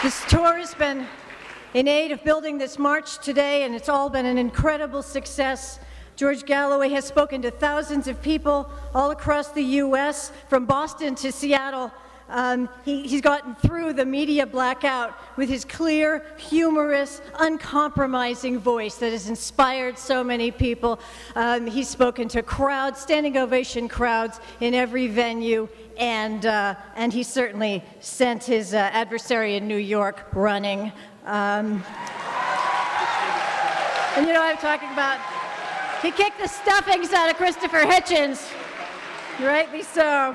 This tour has been in aid of building this march today, and it's all been an incredible success. George Galloway has spoken to thousands of people all across the U.S., from Boston to Seattle. He's gotten through the media blackout with his clear, humorous, uncompromising voice that has inspired so many people. He's spoken to crowds, standing ovation crowds in every venue, and he certainly sent his adversary in New York running. And you know what I'm talking about? He kicked the stuffings out of Christopher Hitchens, rightly so.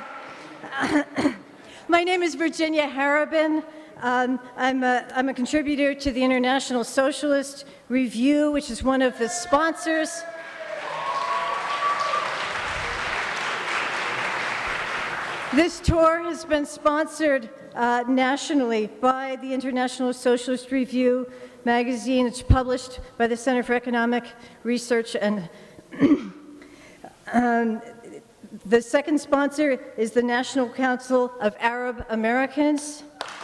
My name is Virginia Harabin. I'm a contributor to the International Socialist Review, which is one of the sponsors. This tour has been sponsored nationally by the International Socialist Review magazine. It's published by the Center for Economic Research, and the second sponsor is the National Council of Arab Americans.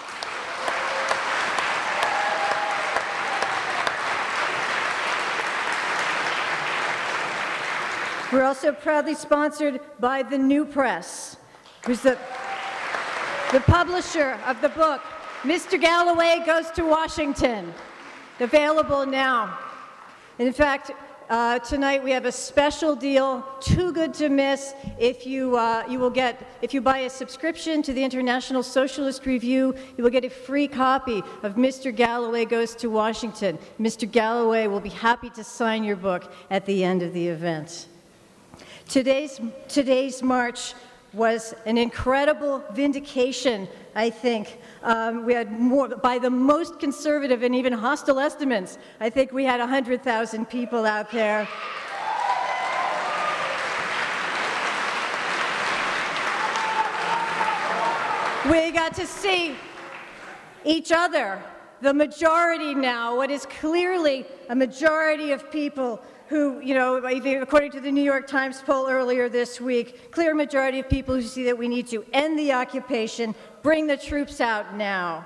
We're also proudly sponsored by the New Press, who's the publisher of the book, Mr. Galloway Goes to Washington, available now. And in fact, tonight we have a special deal, too good to miss. If you buy a subscription to the International Socialist Review, you will get a free copy of Mr. Galloway Goes to Washington. Mr. Galloway will be happy to sign your book at the end of the event. Today's march was an incredible vindication, I think. We had more, by the most conservative and even hostile estimates, I think we had 100,000 people out there. We got to see each other, the majority now, what is clearly a majority of people who, you know, according to the New York Times poll earlier this week, clear majority of people who see that we need to end the occupation, bring the troops out now.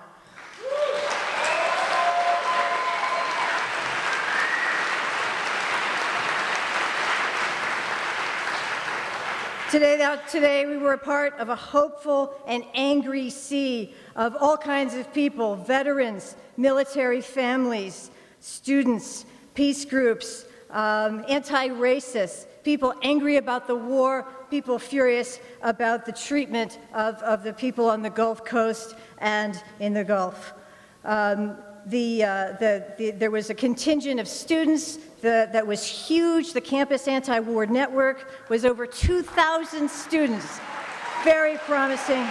Today we were a part of a hopeful and angry sea of all kinds of people, veterans, military families, students, peace groups, anti-racists, people angry about the war, people furious about the treatment of the people on the Gulf Coast and in the Gulf. There was a contingent of students that was huge. The Campus Anti-War Network was over 2,000 students. Very promising.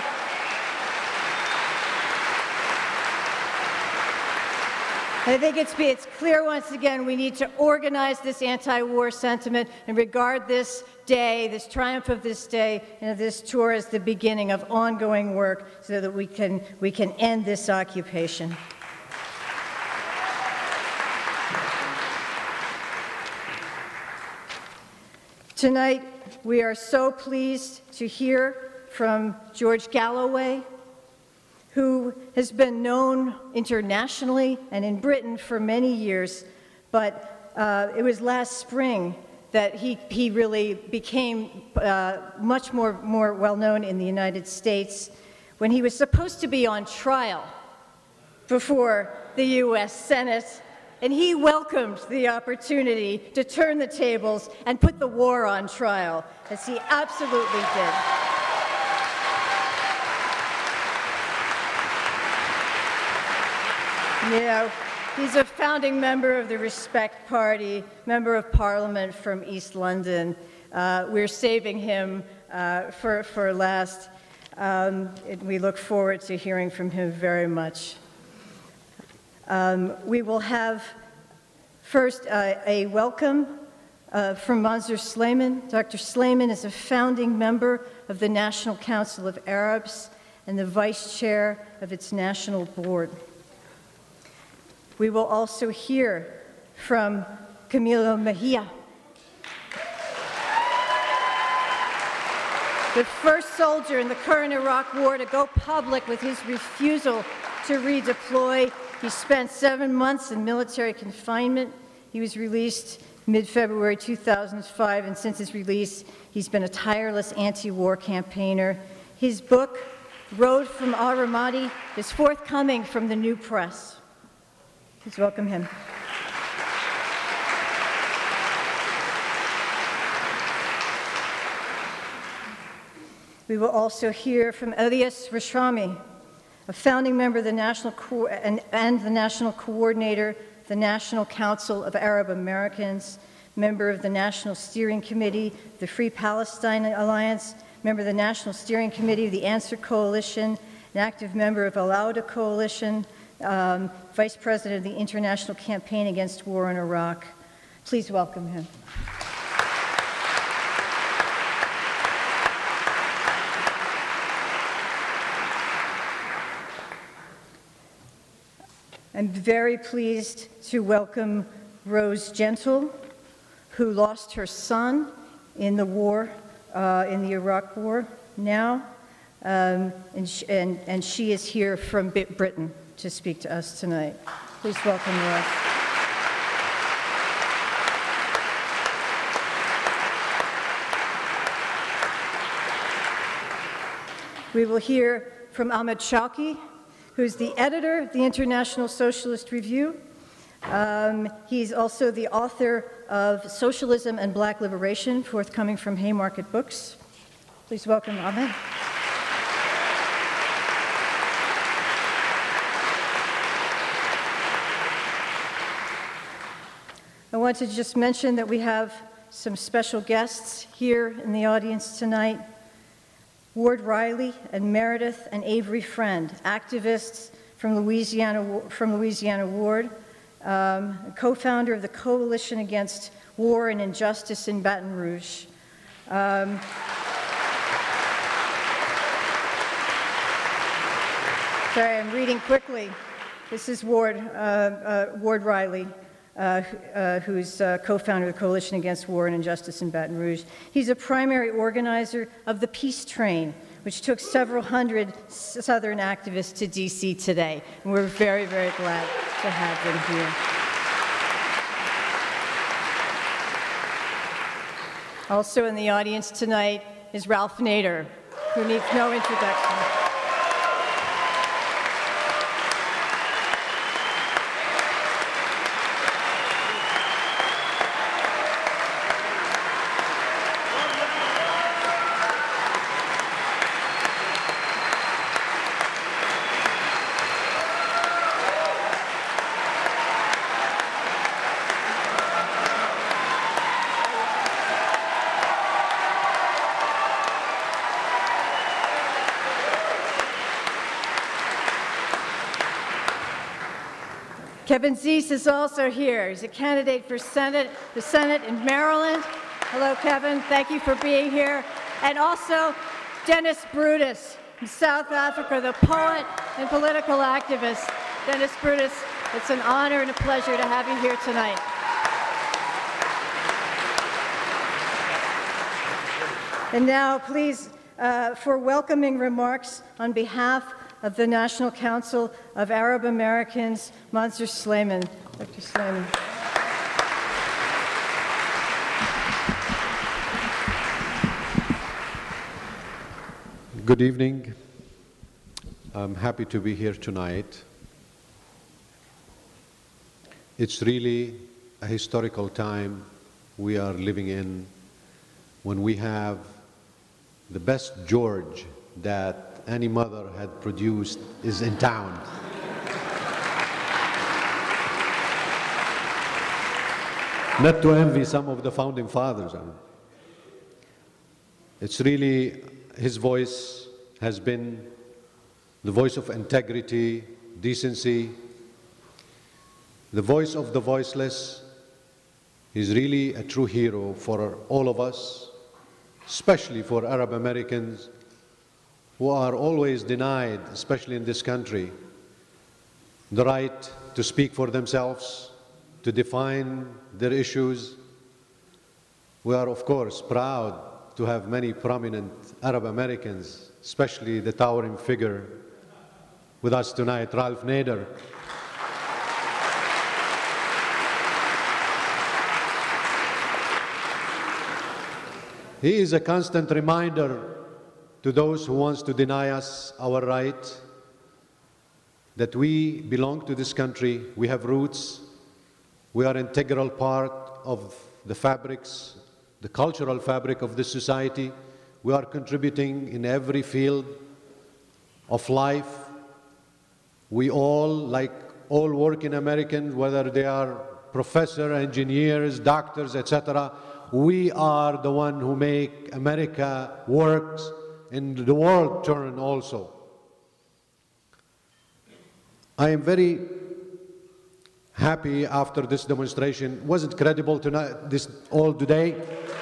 I think it's clear once again we need to organize this anti-war sentiment and regard this day, this triumph of this day, and this tour as the beginning of ongoing work so that we can end this occupation. Tonight, we are so pleased to hear from George Galloway, who has been known internationally and in Britain for many years, but it was last spring that he really became much more well-known in the United States when he was supposed to be on trial before the U.S. Senate, and he welcomed the opportunity to turn the tables and put the war on trial, as he absolutely did. You know, he's a founding member of the Respect Party, member of Parliament from East London. We're saving him for last. We look forward to hearing from him very much. We will have first a welcome from Mansour Slayman. Dr. Slayman is a founding member of the National Council of Arabs and the vice chair of its national board. We will also hear from Camilo Mejia. the first soldier in the current Iraq War to go public with his refusal to redeploy. He spent 7 months in military confinement. He was released mid-February 2005, and since his release, he's been a tireless anti-war campaigner. His book, Road from Al-Ramadi, is forthcoming from the New Press. Please welcome him. We will also hear from Elias Rashami, a founding member of the National and the National Coordinator, the National Council of Arab Americans, member of the National Steering Committee, the Free Palestine Alliance, member of the National Steering Committee of the Answer Coalition, an active member of Al-Auda Coalition, Vice President of the International Campaign Against War in Iraq. Please welcome him. I'm very pleased to welcome Rose Gentle, who lost her son in the war, in the Iraq War now, and she is here from Britain to speak to us tonight. Please welcome Rose. We will hear from Ahmed Shawki, who's the editor of the International Socialist Review. He's also the author of Socialism and Black Liberation, forthcoming from Haymarket Books. Please welcome Ahmed. I want to just mention that we have some special guests here in the audience tonight. Ward Riley and Meredith and Avery Friend, activists from Louisiana Ward, co-founder of the Coalition Against War and Injustice in Baton Rouge. Sorry, I'm reading quickly. This is Ward Riley, who's co-founder of the Coalition Against War and Injustice in Baton Rouge. He's a primary organizer of the Peace Train, which took several hundred Southern activists to D.C. today. And we're very, very glad to have them here. Also in the audience tonight is Ralph Nader, who needs no introduction. Kevin Zeese is also here. He's a candidate for the Senate in Maryland. Hello, Kevin. Thank you for being here. And also, Dennis Brutus from South Africa, the poet and political activist. Dennis Brutus, it's an honor and a pleasure to have you here tonight. And now, please, for welcoming remarks on behalf of the National Council of Arab Americans, Mansour Sleiman. Dr. Sleiman. Good evening. I'm happy to be here tonight. It's really a historical time we are living in when we have the best George that any mother had produced is in town. Not to envy some of the founding fathers. It's really, his voice has been the voice of integrity, decency, the voice of the voiceless. He's really a true hero for all of us, especially for Arab Americans who are always denied, especially in this country, the right to speak for themselves, to define their issues. We are, of course, proud to have many prominent Arab Americans, especially the towering figure with us tonight, Ralph Nader. He is a constant reminder to those who want to deny us our right that we belong to this country, we have roots, we are an integral part of the fabrics, the cultural fabric of this society. We are contributing in every field of life. We all, like all working Americans, whether they are professors, engineers, doctors, etc., we are the one who make America work and the world turn also. I am very happy after this demonstration. Was it credible tonight, this all today?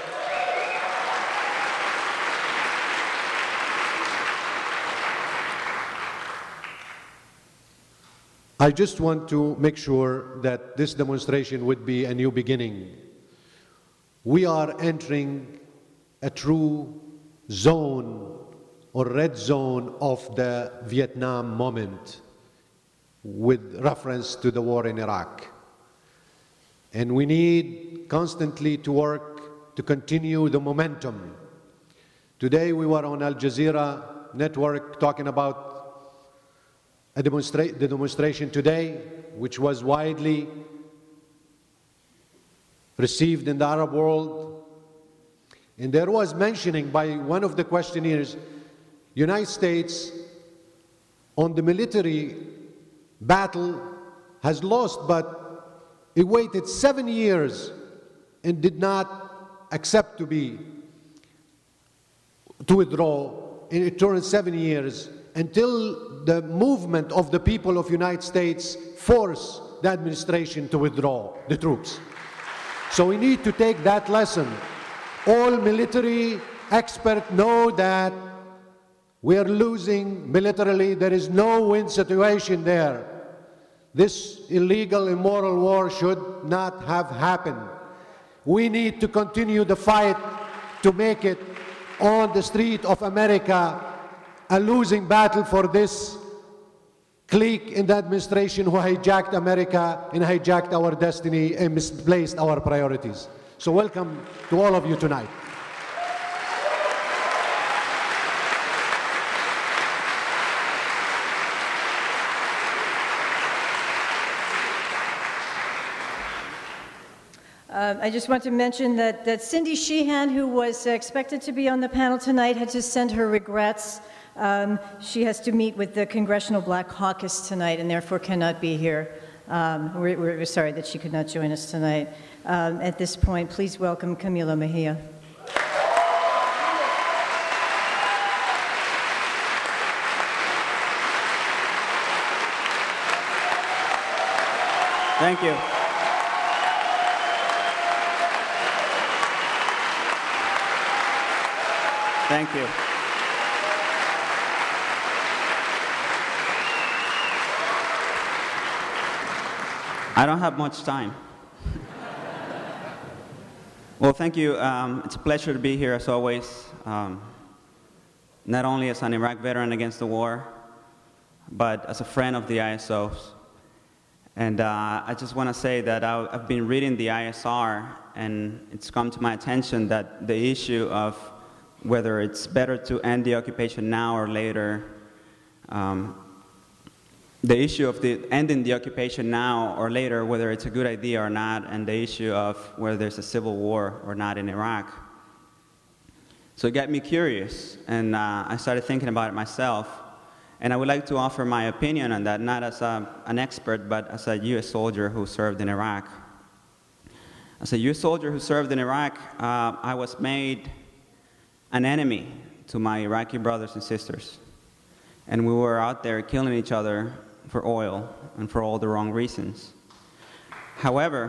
I just want to make sure that this demonstration would be a new beginning. We are entering a true zone or red zone of the Vietnam moment with reference to the war in Iraq. And we need constantly to work to continue the momentum. Today we were on Al Jazeera network talking about the demonstration today, which was widely received in the Arab world. And there was mentioning by one of the questionnaires, United States on the military battle has lost, but it waited 7 years and did not accept to withdraw. And it turned 7 years until the movement of the people of United States forced the administration to withdraw the troops. So we need to take that lesson. All military experts know that we are losing militarily. There is no win situation there. This illegal, immoral war should not have happened. We need to continue the fight to make it on the street of America a losing battle for this clique in the administration who hijacked America and hijacked our destiny and misplaced our priorities. So welcome to all of you tonight. I just want to mention that Cindy Sheehan, who was expected to be on the panel tonight, had to send her regrets. She has to meet with the Congressional Black Caucus tonight and therefore cannot be here. We're sorry that she could not join us tonight. At this point, please welcome Camila Mejia. Thank you. Thank you. I don't have much time. Well, thank you. It's a pleasure to be here as always, not only as an Iraq veteran against the war, but as a friend of the ISOs. And I just want to say that I've been reading the ISR, and it's come to my attention that the issue of whether it's better to end the occupation now or later, the issue of ending the occupation now or later, whether it's a good idea or not, and the issue of whether there's a civil war or not in Iraq. So it got me curious, and I started thinking about it myself. And I would like to offer my opinion on that, not as an expert, but as a U.S. soldier who served in Iraq. As a U.S. soldier who served in Iraq, I was made an enemy to my Iraqi brothers and sisters. And we were out there killing each other for oil and for all the wrong reasons. However,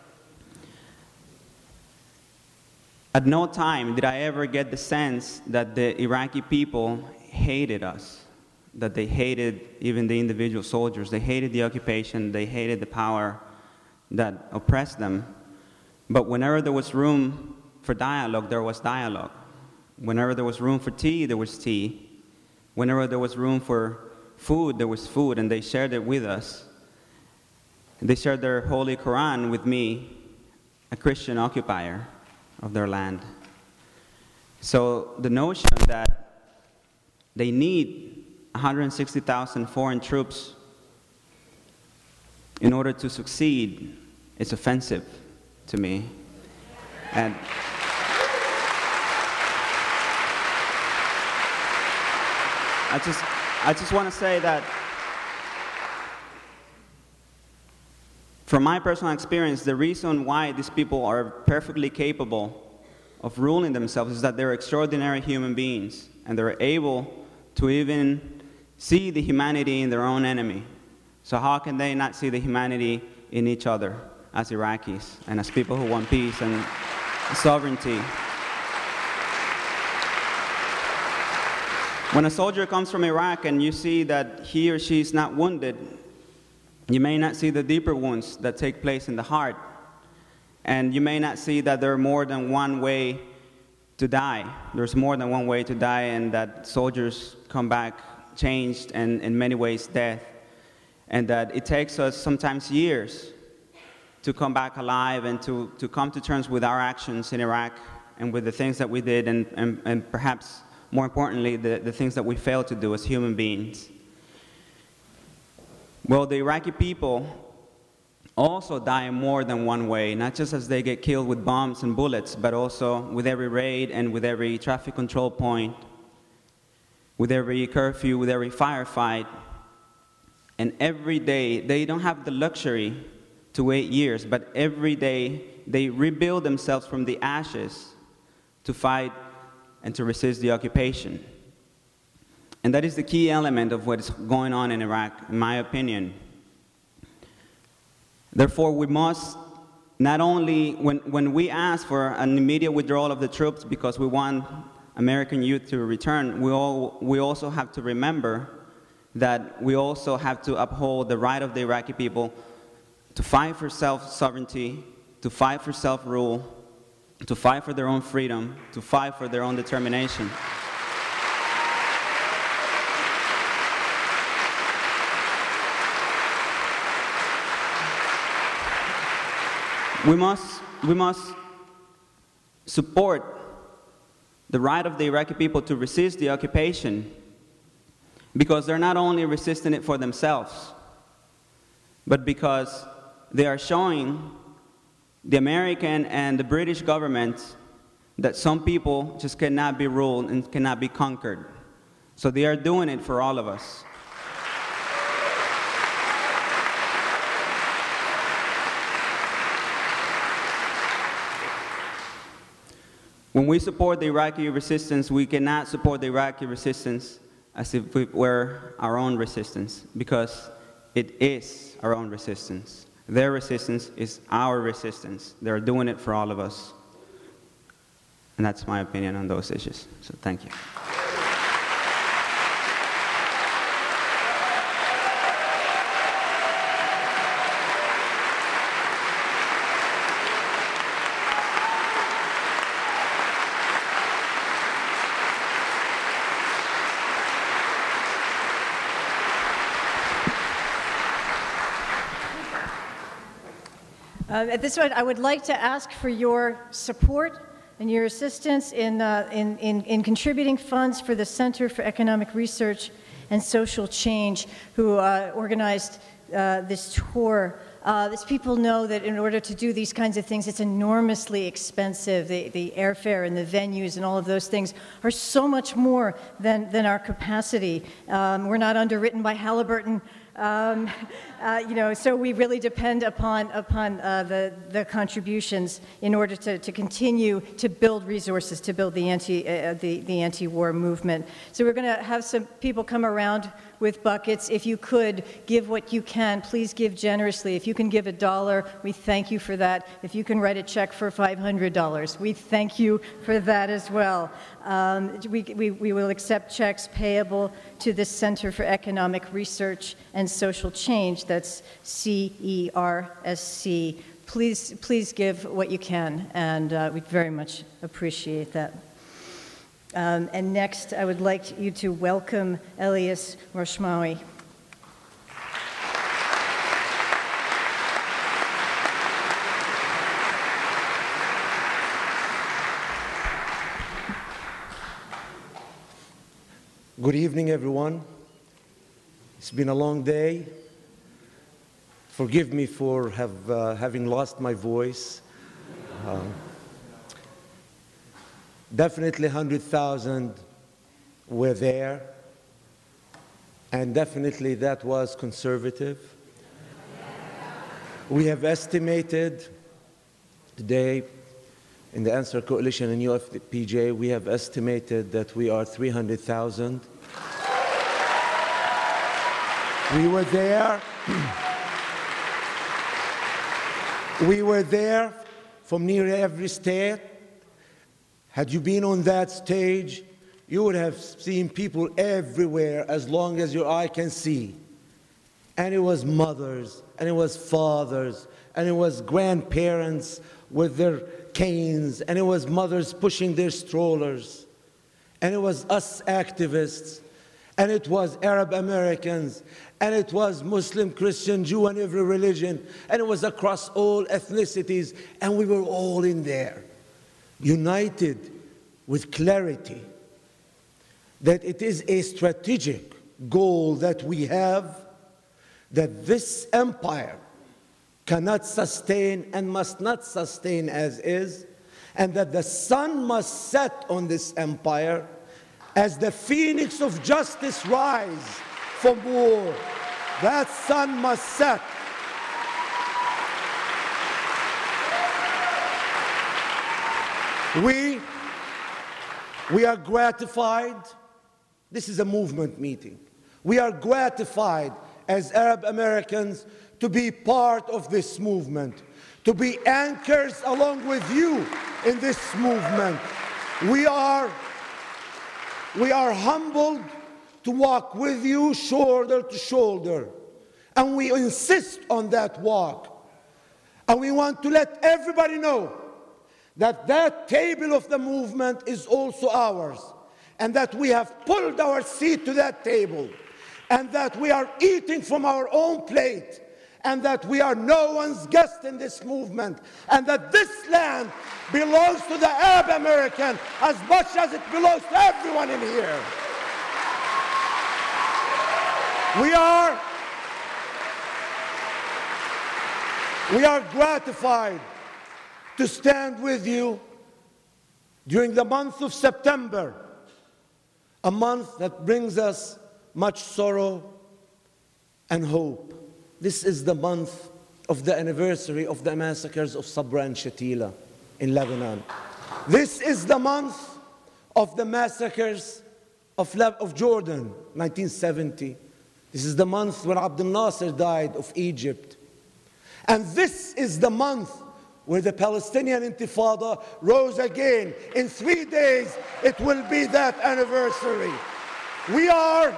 at no time did I ever get the sense that the Iraqi people hated us, that they hated even the individual soldiers. They hated the occupation, they hated the power that oppressed them. But whenever there was room for dialogue, there was dialogue. Whenever there was room for tea, there was tea. Whenever there was room for food, there was food, and they shared it with us. They shared their Holy Quran with me, a Christian occupier of their land. So the notion that they need 160,000 foreign troops in order to succeed is offensive to me. And I just want to say that from my personal experience, the reason why these people are perfectly capable of ruling themselves is that they're extraordinary human beings, and they're able to even see the humanity in their own enemy. So how can they not see the humanity in each other as Iraqis and as people who want peace and sovereignty? When a soldier comes from Iraq and you see that he or she is not wounded, you may not see the deeper wounds that take place in the heart. And you may not see that there are more than one way to die. There's more than one way to die, and that soldiers come back changed and in many ways dead. And that it takes us sometimes years to come back alive and to come to terms with our actions in Iraq and with the things that we did, and perhaps more importantly, the things that we failed to do as human beings. Well, the Iraqi people also die in more than one way, not just as they get killed with bombs and bullets, but also with every raid and with every traffic control point, with every curfew, with every firefight. And every day, they don't have the luxury to wait years, but every day they rebuild themselves from the ashes to fight and to resist the occupation. And that is the key element of what is going on in Iraq, in my opinion. Therefore, we must not only, when we ask for an immediate withdrawal of the troops because we want American youth to return, we also have to remember that we also have to uphold the right of the Iraqi people to fight for self-sovereignty, to fight for self-rule, to fight for their own freedom, to fight for their own determination. We must support the right of the Iraqi people to resist the occupation, because they're not only resisting it for themselves, but because they are showing the American and the British government that some people just cannot be ruled and cannot be conquered. So they are doing it for all of us. When we support the Iraqi resistance, we cannot support the Iraqi resistance as if it were our own resistance, because it is our own resistance. Their resistance is our resistance. They're doing it for all of us. And that's my opinion on those issues. So thank you. At this point, I would like to ask for your support and your assistance in contributing funds for the Center for Economic Research and Social Change, who organized this tour. These people know that in order to do these kinds of things, it's enormously expensive. The airfare and the venues and all of those things are so much more than our capacity. We're not underwritten by Halliburton. So we really depend upon the contributions in order to continue to build resources, to build the anti-war movement. So we're going to have some people come around with buckets. If you could give what you can, please give generously. If you can give $1, we thank you for that. If you can write a check for $500, we thank you for that as well. We will accept checks payable to the Center for Economic Research and Social Change. That's CERSC. Please give what you can, and we very much appreciate that. And next, I would like you to welcome Elias Rashmawi. Good evening, everyone. It's been a long day. Forgive me for having lost my voice. Definitely 100,000 were there, and definitely that was conservative. We have estimated today in the Answer Coalition and UFPJ, we have estimated that we are 300,000. We were there. We were there from nearly every state. Had you been on that stage, you would have seen people everywhere as long as your eye can see. And it was mothers, and it was fathers, and it was grandparents with their canes, and it was mothers pushing their strollers, and it was us activists, and it was Arab Americans, and it was Muslim, Christian, Jew, and every religion, and it was across all ethnicities, and we were all in there, united with clarity that it is a strategic goal that we have, that this empire cannot sustain and must not sustain as is, and that the sun must set on this empire as the phoenix of justice rise from war. That sun must set. We are gratified. This is a movement meeting. We are gratified as Arab Americans to be part of this movement, to be anchors along with you in this movement. We are humbled to walk with you shoulder to shoulder, and we insist on that walk. And we want to let everybody know that that table of the movement is also ours, and that we have pulled our seat to that table, and that we are eating from our own plate, and that we are no one's guest in this movement, and that this land belongs to the Arab American as much as it belongs to everyone in here. We are gratified to stand with you during the month of September, a month that brings us much sorrow and hope. This is the month of the anniversary of the massacres of Sabra and Shatila in Lebanon. This is the month of the massacres of Jordan, 1970. This is the month when Abdel Nasser died of Egypt. And this is the month where the Palestinian Intifada rose again. In 3 days, it will be that anniversary. We are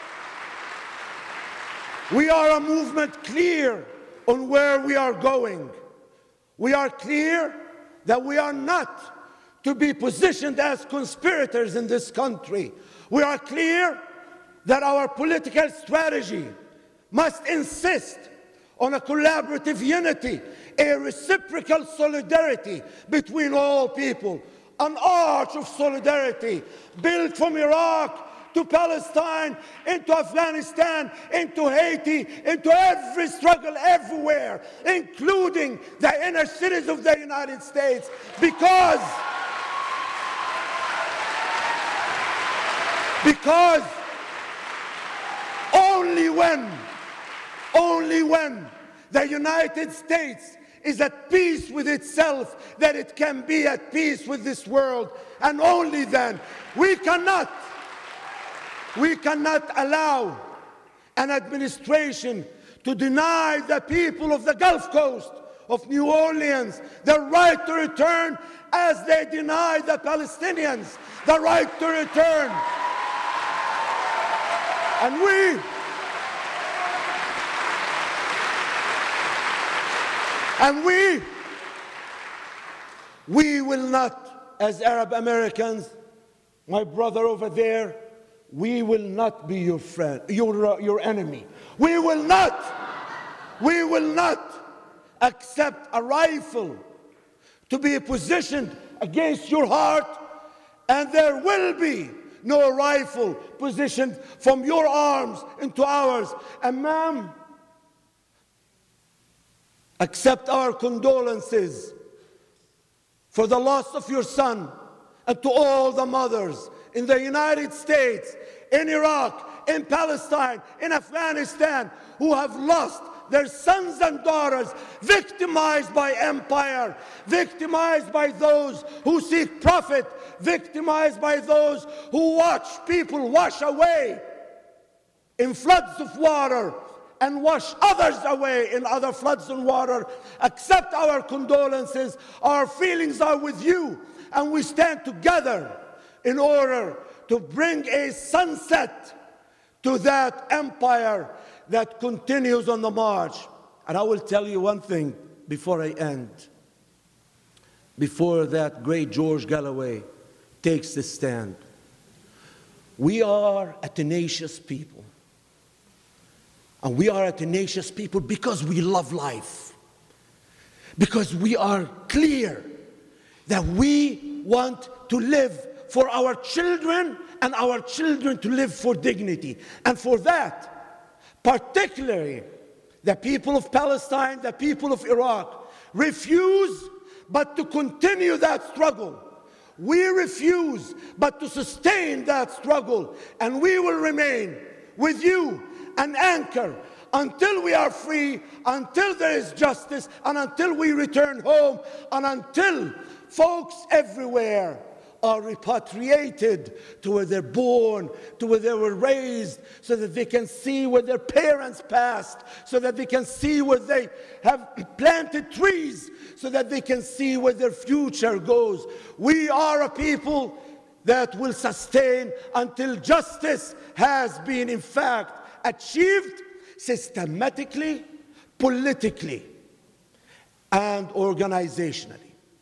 a movement clear on where we are going. We are clear that we are not to be positioned as conspirators in this country. We are clear that our political strategy must insist on a collaborative unity, a reciprocal solidarity between all people, an arch of solidarity built from Iraq to Palestine, into Afghanistan, into Haiti, into every struggle everywhere, including the inner cities of the United States, because only when the United States is at peace with itself, that it can be at peace with this world, and only then. We cannot allow an administration to deny the people of the Gulf Coast, of New Orleans, the right to return, as they deny the Palestinians the right to return. And we will not, as Arab Americans, My brother over there, we will not be your friend, your enemy. We will not accept a rifle to be positioned against your heart, and there will be no rifle positioned from your arms into ours. And ma'am, accept our condolences for the loss of your son, and to all the mothers in the United States, in Iraq, in Palestine, in Afghanistan, who have lost their sons and daughters, victimized by empire, victimized by those who seek profit, victimized by those who watch people wash away in floods of water and wash others away in other floods and water. Accept our condolences. Our feelings are with you, and we stand together in order to bring a sunset to that empire that continues on the march. And I will tell you one thing before I end. Before that great George Galloway takes the stand, we are a tenacious people. And we are a tenacious people because we love life. Because we are clear that we want to live for our children, and our children to live for dignity. And for that, particularly the people of Palestine, the people of Iraq, refuse but to continue that struggle. We refuse but to sustain that struggle, and we will remain with you, an anchor, until we are free, until there is justice, and until we return home, and until folks everywhere are repatriated to where they're born, to where they were raised, so that they can see where their parents passed, so that they can see where they have planted trees, so that they can see where their future goes. We are a people that will sustain until justice has been, in fact, achieved systematically, politically, and organizationally.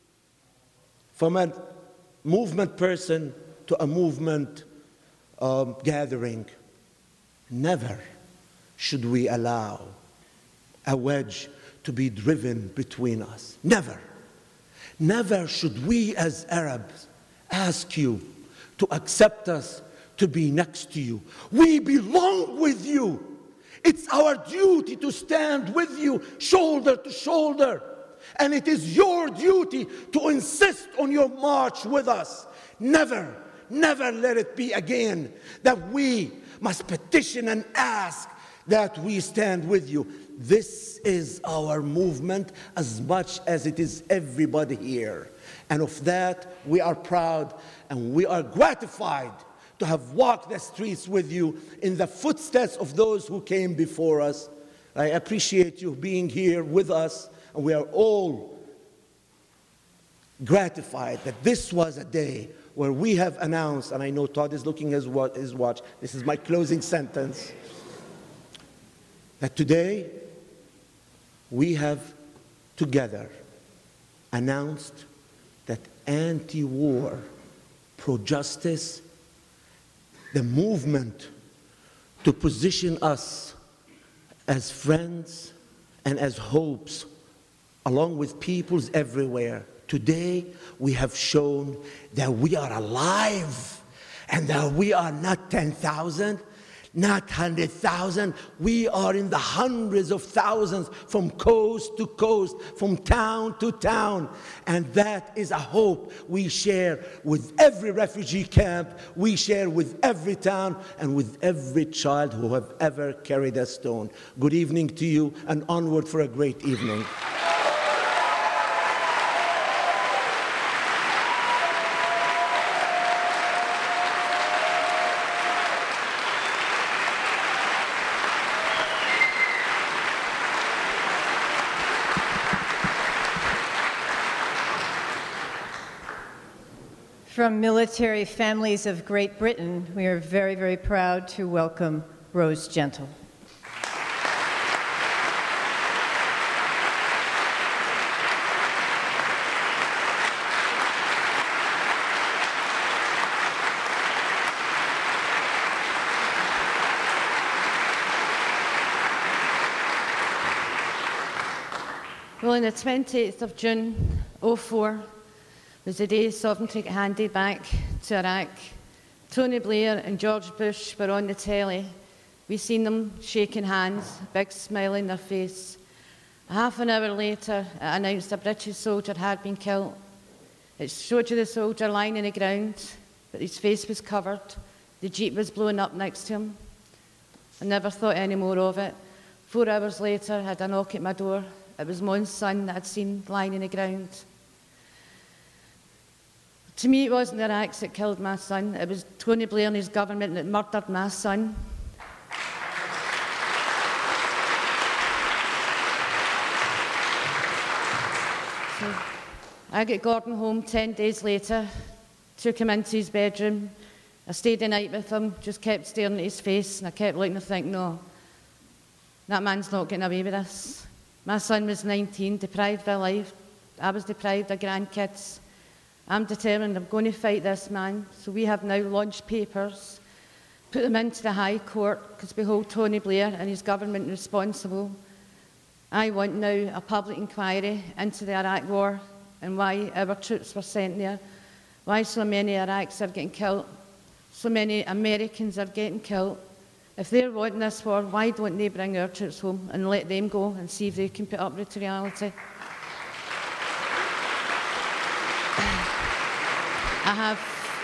From a movement person to a movement gathering, never should we allow a wedge to be driven between us. Never. Never should we as Arabs ask you to accept us to be next to you. We belong with you. It's our duty to stand with you shoulder to shoulder. And it is your duty to insist on your march with us. Never, never let it be again that we must petition and ask that we stand with you. This is our movement as much as it is everybody here. And of that, we are proud and we are gratified to have walked the streets with you in the footsteps of those who came before us. I appreciate you being here with us, and we are all gratified that this was a day where we have announced, and I know Todd is looking at his watch, this is my closing sentence, that today we have together announced that anti-war, pro-justice, the movement to position us as friends and as hopes, along with peoples everywhere. Today, we have shown that we are alive and that we are not 10,000, not 100,000. We are in the hundreds of thousands from coast to coast, from town to town. And that is a hope we share with every refugee camp, we share with every town, and with every child who have ever carried a stone. Good evening to you, and onward for a great evening. From military families of Great Britain, we are very, very proud to welcome Rose Gentle. Well, on the 28th of June, 2004, was the day sovereignty got handed back to Iraq. Tony Blair and George Bush were on the telly. We seen them shaking hands, a big smile on their face. Half an hour later, it announced a British soldier had been killed. It showed you the soldier lying on the ground, but his face was covered. The jeep was blowing up next to him. I never thought any more of it. 4 hours later, I had a knock at my door. It was my own son that I'd seen lying on the ground. To me, it wasn't the Iraqs that killed my son. It was Tony Blair and his government that murdered my son. So I got Gordon home 10 days later, took him into his bedroom. I stayed the night with him, just kept staring at his face, and I kept looking and thinking, no, that man's not getting away with this. My son was 19, deprived of life. I was deprived of grandkids. I'm determined I'm going to fight this man. So we have now launched papers, put them into the High Court, because we hold Tony Blair and his government responsible. I want now a public inquiry into the Iraq war and why our troops were sent there, why so many Iraqis are getting killed, so many Americans are getting killed. If they're wanting this war, why don't they bring our troops home and let them go and see if they can put up with reality? I have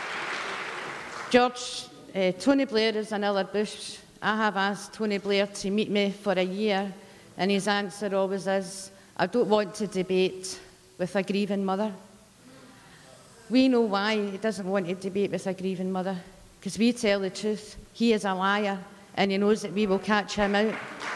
Tony Blair is another Bush. I have asked Tony Blair to meet me for a year, and his answer always is, I don't want to debate with a grieving mother. We know why he doesn't want to debate with a grieving mother, because we tell the truth. He is a liar, and he knows that we will catch him out.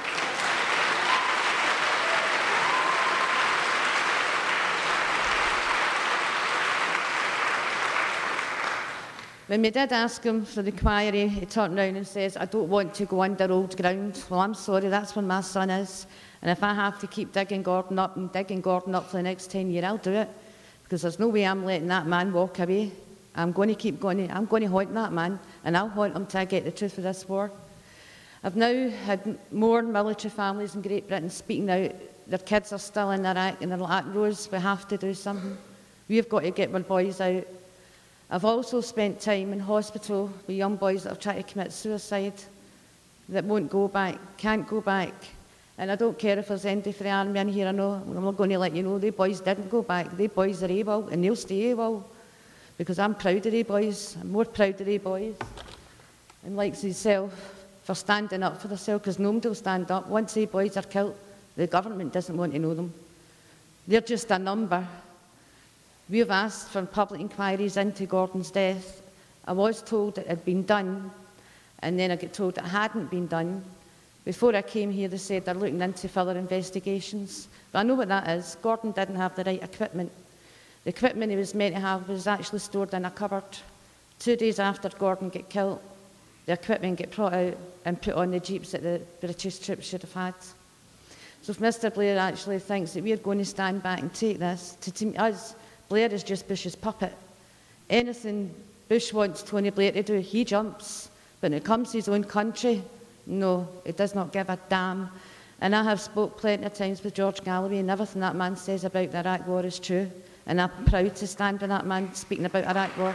When we did ask him for the inquiry, he turned around and says, I don't want to go under old ground. Well, I'm sorry, that's where my son is. And if I have to keep digging Gordon up and digging Gordon up for the next 10 years, I'll do it. Because there's no way I'm letting that man walk away. I'm going to keep going. I'm going to haunt that man, and I'll haunt him till I get the truth of this war. I've now had more military families in Great Britain speaking out. Their kids are still in Iraq, and they're like, Rose, we have to do something. We've got to get our boys out. I've also spent time in hospital with young boys that have tried to commit suicide, that won't go back, can't go back. And I don't care if there's anybody for the army in here, I know, I'm not going to let you know, they boys didn't go back. They boys are able, and they'll stay able. Because I'm proud of they boys, I'm more proud of they boys. And likes yourself for standing up for themselves, because nobody will stand up. Once they boys are killed, the government doesn't want to know them. They're just a number. We have asked for public inquiries into Gordon's death. I was told it had been done, and then I got told it hadn't been done. Before I came here, they said they're looking into further investigations. But I know what that is. Gordon didn't have the right equipment. The equipment he was meant to have was actually stored in a cupboard. 2 days after Gordon got killed, the equipment got brought out and put on the jeeps that the British troops should have had. So if Mr. Blair actually thinks that we're going to stand back and take this, to us, Blair is just Bush's puppet. Anything Bush wants Tony Blair to do, he jumps. But when it comes to his own country, no, it does not give a damn. And I have spoke plenty of times with George Galloway, and everything that man says about the Iraq war is true. And I'm proud to stand with that man speaking about Iraq war.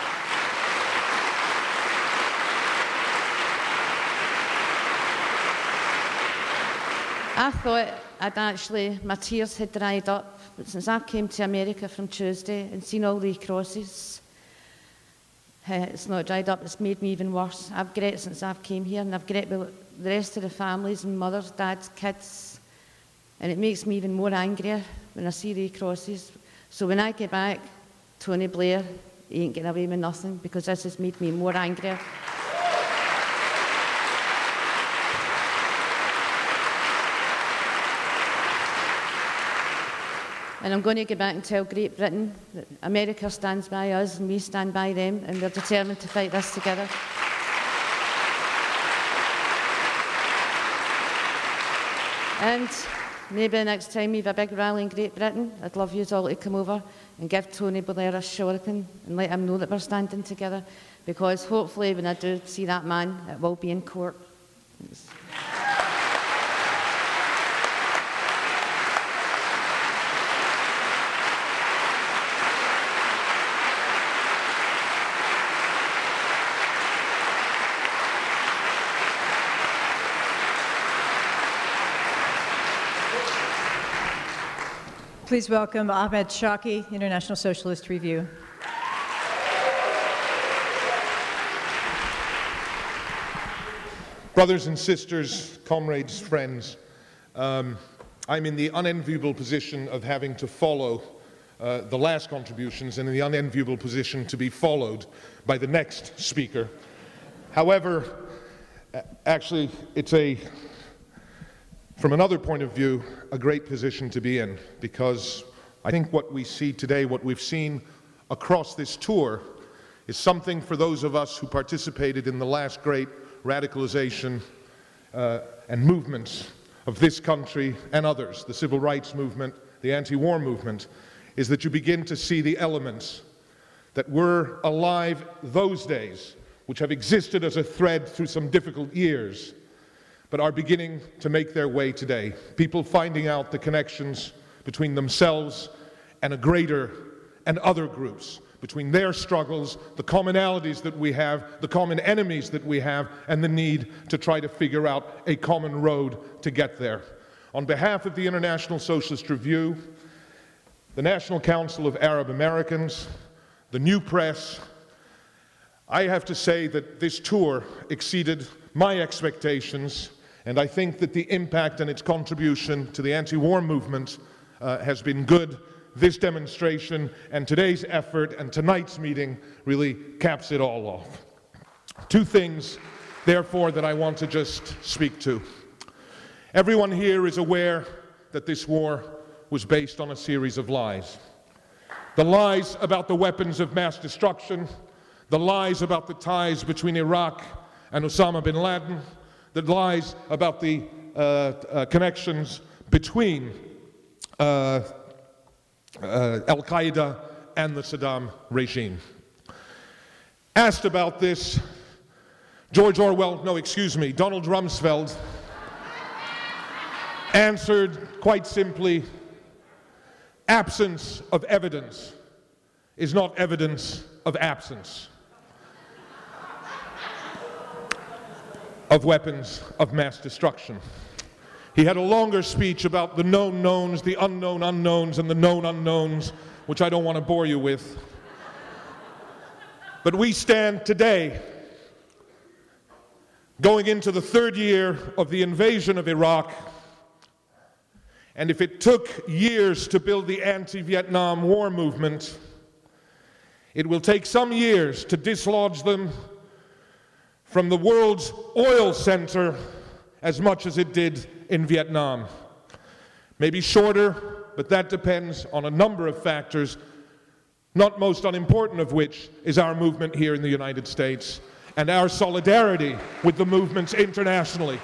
I thought my tears had dried up, but since I came to America from Tuesday and seen all the crosses, it's not dried up, it's made me even worse. I've grieved since I've came here, and I've grieved with the rest of the families and mothers, dads, kids, and it makes me even more angrier when I see the crosses. So when I get back, Tony Blair, he ain't getting away with nothing, because this has made me more angrier. And I'm going to go back and tell Great Britain that America stands by us and we stand by them, and we're determined to fight this together. And maybe next time we have a big rally in Great Britain, I'd love you all to come over and give Tony Blair a shuriken and let him know that we're standing together, because hopefully when I do see that man, it will be in court. Please welcome Ahmed Shaki, International Socialist Review. Brothers and sisters, comrades, friends, I'm in the unenviable position of having to follow the last contributions and in the unenviable position to be followed by the next speaker. However, actually, it's from another point of view, a great position to be in, because I think what we see today, what we've seen across this tour, is something for those of us who participated in the last great radicalization and movements of this country and others, the civil rights movement, the anti-war movement, is that you begin to see the elements that were alive those days, which have existed as a thread through some difficult years, but are beginning to make their way today. People finding out the connections between themselves and a greater and other groups, between their struggles, the commonalities that we have, the common enemies that we have, and the need to try to figure out a common road to get there. On behalf of the International Socialist Review, the National Council of Arab Americans, the New Press, I have to say that this tour exceeded my expectations, and I think that the impact and its contribution to the anti-war movement has been good. This demonstration and today's effort and tonight's meeting really caps it all off. Two things, therefore, that I want to just speak to. Everyone here is aware that this war was based on a series of lies. The lies about the weapons of mass destruction, the lies about the ties between Iraq and Osama bin Laden, the lies about the connections between Al-Qaeda and the Saddam regime. Asked about this, Donald Rumsfeld answered quite simply, absence of evidence is not evidence of absence of weapons of mass destruction. He had a longer speech about the known knowns, the unknown unknowns, and the known unknowns, which I don't want to bore you with. But we stand today, going into the third year of the invasion of Iraq, and if it took years to build the anti-Vietnam War movement, it will take some years to dislodge them from the world's oil center as much as it did in Vietnam. Maybe shorter, but that depends on a number of factors, not most unimportant of which is our movement here in the United States and our solidarity with the movements internationally.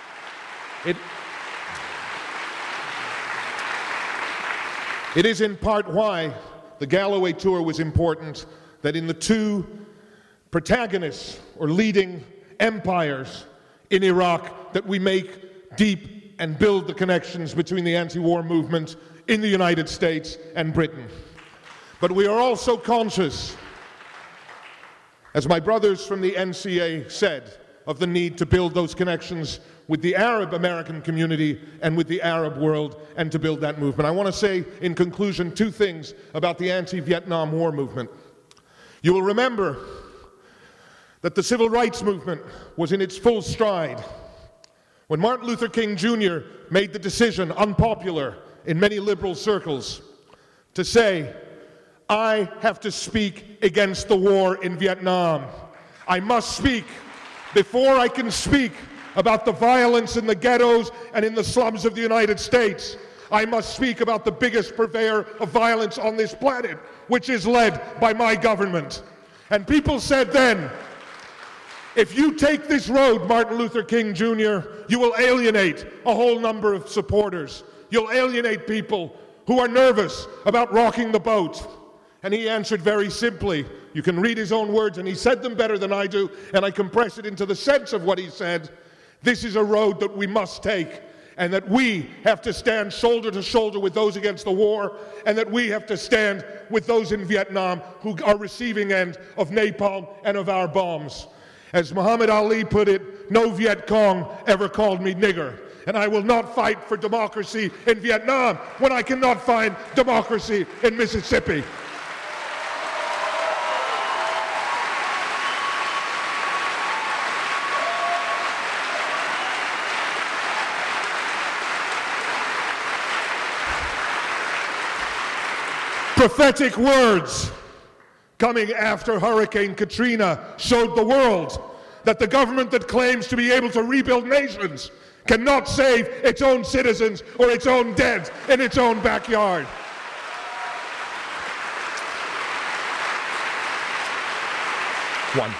It is in part why the Galloway tour was important, that in the two protagonists or leading empires in Iraq, that we make deep and build the connections between the anti-war movement in the United States and Britain. But we are also conscious, as my brothers from the NCA said, of the need to build those connections with the Arab American community and with the Arab world, and to build that movement. I want to say, in conclusion, two things about the anti-Vietnam War movement. You will remember that the civil rights movement was in its full stride when Martin Luther King Jr. made the decision, unpopular in many liberal circles, to say, I have to speak against the war in Vietnam. I must speak before I can speak about the violence in the ghettos and in the slums of the United States. I must speak about the biggest purveyor of violence on this planet, which is led by my government. And people said then, if you take this road, Martin Luther King Jr., you will alienate a whole number of supporters. You'll alienate people who are nervous about rocking the boat. And he answered very simply. You can read his own words, and he said them better than I do, and I compress it into the sense of what he said. This is a road that we must take, and that we have to stand shoulder to shoulder with those against the war, and that we have to stand with those in Vietnam who are receiving end of napalm and of our bombs. As Muhammad Ali put it, no Viet Cong ever called me nigger. And I will not fight for democracy in Vietnam when I cannot find democracy in Mississippi. Prophetic words coming after Hurricane Katrina showed the world that the government that claims to be able to rebuild nations cannot save its own citizens or its own dead in its own backyard. One.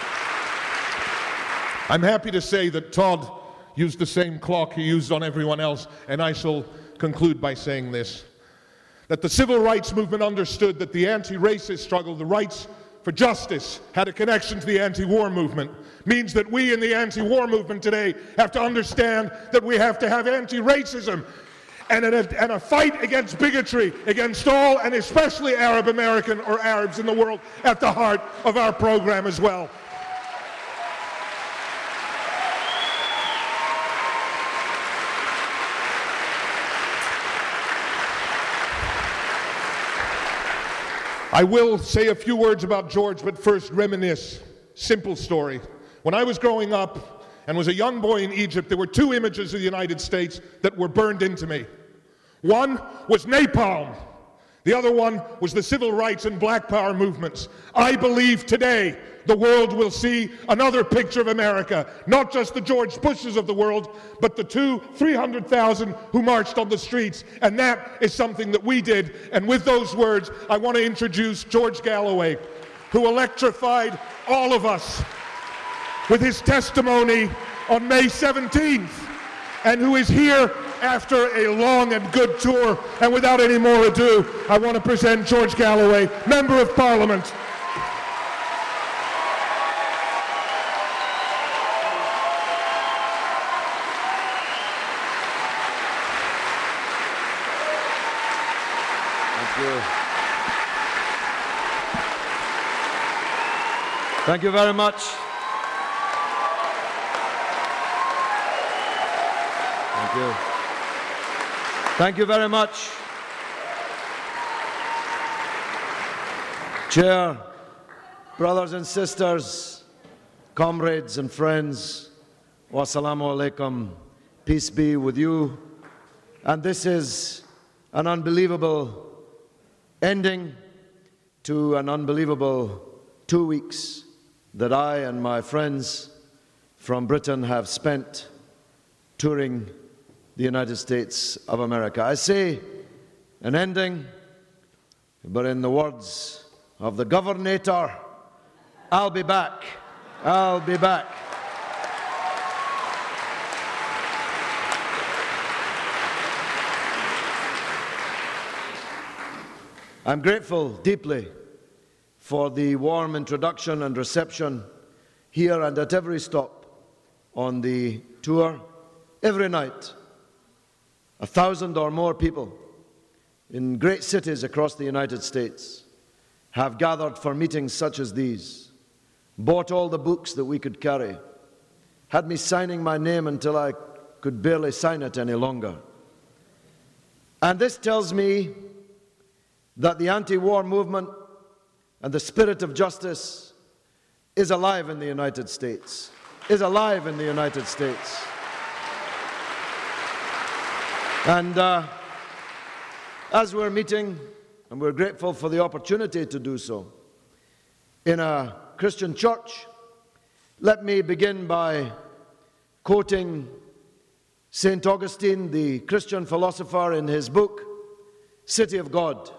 I'm happy to say that Todd used the same clock he used on everyone else, and I shall conclude by saying this. That the civil rights movement understood that the anti-racist struggle, the rights for justice, had a connection to the anti-war movement, means that we in the anti-war movement today have to understand that we have to have anti-racism and a fight against bigotry, against all, and especially Arab American or Arabs in the world, at the heart of our program as well. I will say a few words about George, but first reminisce. Simple story. When I was growing up and was a young boy in Egypt, there were two images of the United States that were burned into me. One was napalm. The other one was the civil rights and black power movements. I believe today the world will see another picture of America, not just the George Bushes of the world, but the 300,000 who marched on the streets. And that is something that we did. And with those words, I want to introduce George Galloway, who electrified all of us with his testimony on May 17th, and who is here after a long and good tour. And without any more ado, I want to present George Galloway, Member of Parliament. Thank you very much. Thank you. Thank you very much. Chair, brothers and sisters, comrades and friends, wassalamu alaikum, peace be with you. And this is an unbelievable ending to an unbelievable 2 weeks that I and my friends from Britain have spent touring the United States of America. I say an ending, but in the words of the Governator, I'll be back. I'll be back. I'm grateful deeply for the warm introduction and reception here and at every stop on the tour. Every night, 1,000 or more people in great cities across the United States have gathered for meetings such as these, bought all the books that we could carry, had me signing my name until I could barely sign it any longer. And this tells me that the anti-war movement and the spirit of justice is alive in the United States, is alive in the United States. And as we're meeting, and we're grateful for the opportunity to do so, in a Christian church, let me begin by quoting St. Augustine, the Christian philosopher, in his book, City of God,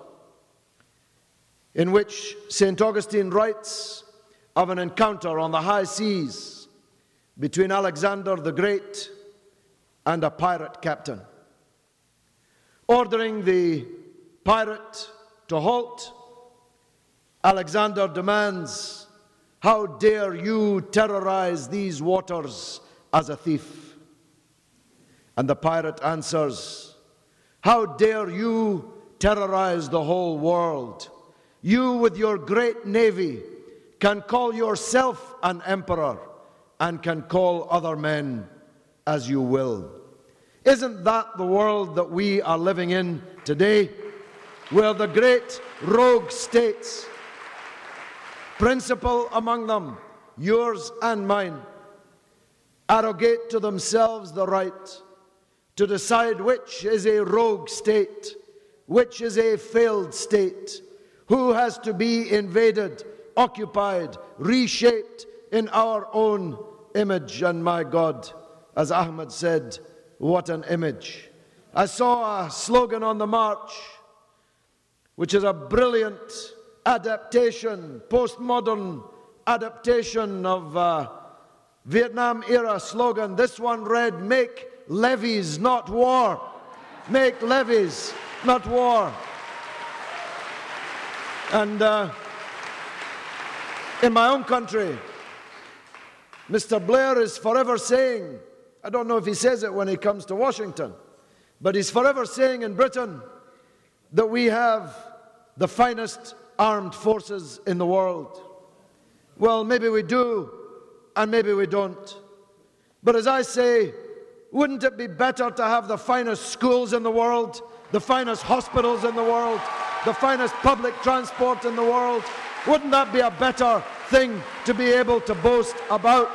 in which St. Augustine writes of an encounter on the high seas between Alexander the Great and a pirate captain. Ordering the pirate to halt, Alexander demands, "How dare you terrorize these waters as a thief?" And the pirate answers, "How dare you terrorize the whole world? You with your great navy can call yourself an emperor and can call other men as you will. Isn't that the world that we are living in today, where the great rogue states, principal among them, yours and mine, arrogate to themselves the right to decide which is a rogue state, which is a failed state, who has to be invaded, occupied, reshaped in our own image? And my God, as Ahmed said, what an image. I saw a slogan on the march, which is a brilliant adaptation, postmodern adaptation of Vietnam-era slogan. This one read, "Make levies, not war." Make levies, not war. And in my own country, Mr. Blair is forever saying, I don't know if he says it when he comes to Washington, but he's forever saying in Britain that we have the finest armed forces in the world. Well, maybe we do, and maybe we don't. But as I say, wouldn't it be better to have the finest schools in the world, the finest hospitals in the world, the finest public transport in the world? Wouldn't that be a better thing to be able to boast about?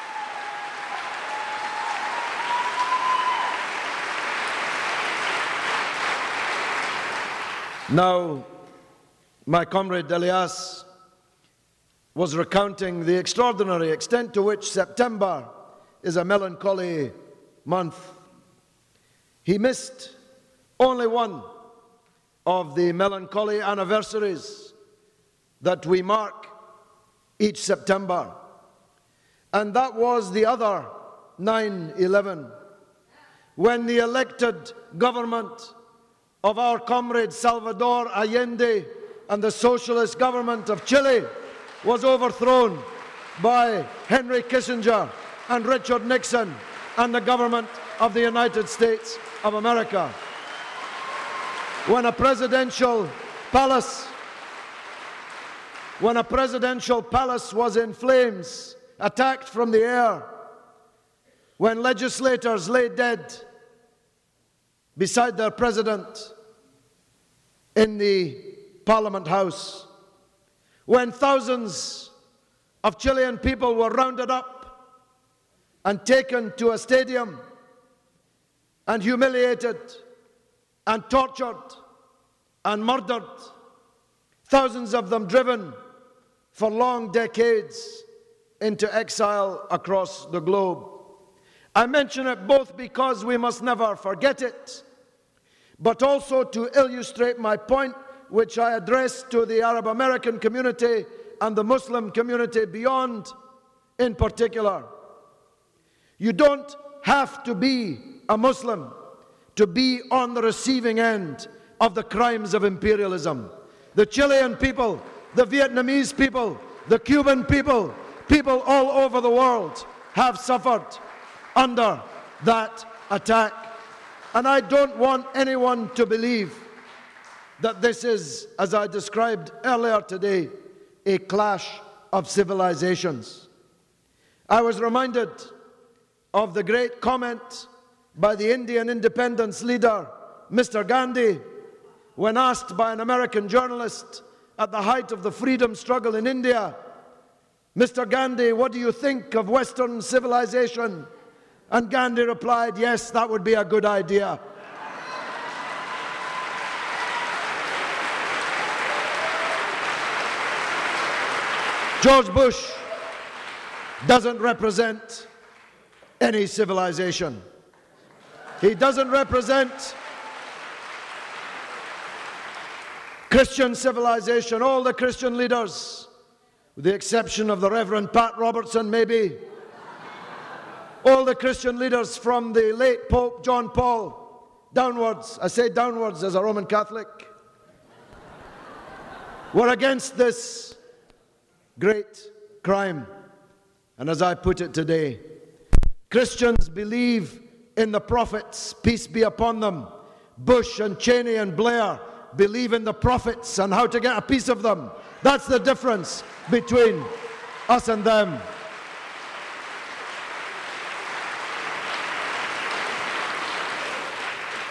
Now, my comrade Elias was recounting the extraordinary extent to which September is a melancholy month. He missed only one of the melancholy anniversaries that we mark each September, and that was the other 9/11, when the elected government of our comrade Salvador Allende and the socialist government of Chile was overthrown by Henry Kissinger and Richard Nixon and the government of the United States of America. When a presidential palace was in flames, attacked from the air, when legislators lay dead beside their president in the Parliament House, when thousands of Chilean people were rounded up and taken to a stadium and humiliated and tortured and murdered, thousands of them driven for long decades into exile across the globe. I mention it both because we must never forget it, but also to illustrate my point, which I address to the Arab American community and the Muslim community beyond in particular. You don't have to be a Muslim to be on the receiving end of the crimes of imperialism. The Chilean people, the Vietnamese people, the Cuban people, people all over the world have suffered under that attack. And I don't want anyone to believe that this is, as I described earlier today, a clash of civilizations. I was reminded of the great comment by the Indian independence leader, Mr. Gandhi, when asked by an American journalist at the height of the freedom struggle in India, "Mr. Gandhi, what do you think of Western civilization?" And Gandhi replied, "Yes, that would be a good idea." George Bush doesn't represent any civilization. He doesn't represent Christian civilization. All the Christian leaders, with the exception of the Reverend Pat Robertson maybe, all the Christian leaders from the late Pope John Paul downwards, I say downwards as a Roman Catholic, were against this great crime. And as I put it today, Christians believe in the prophets, peace be upon them. Bush and Cheney and Blair believe in the prophets and how to get a piece of them. That's the difference between us and them.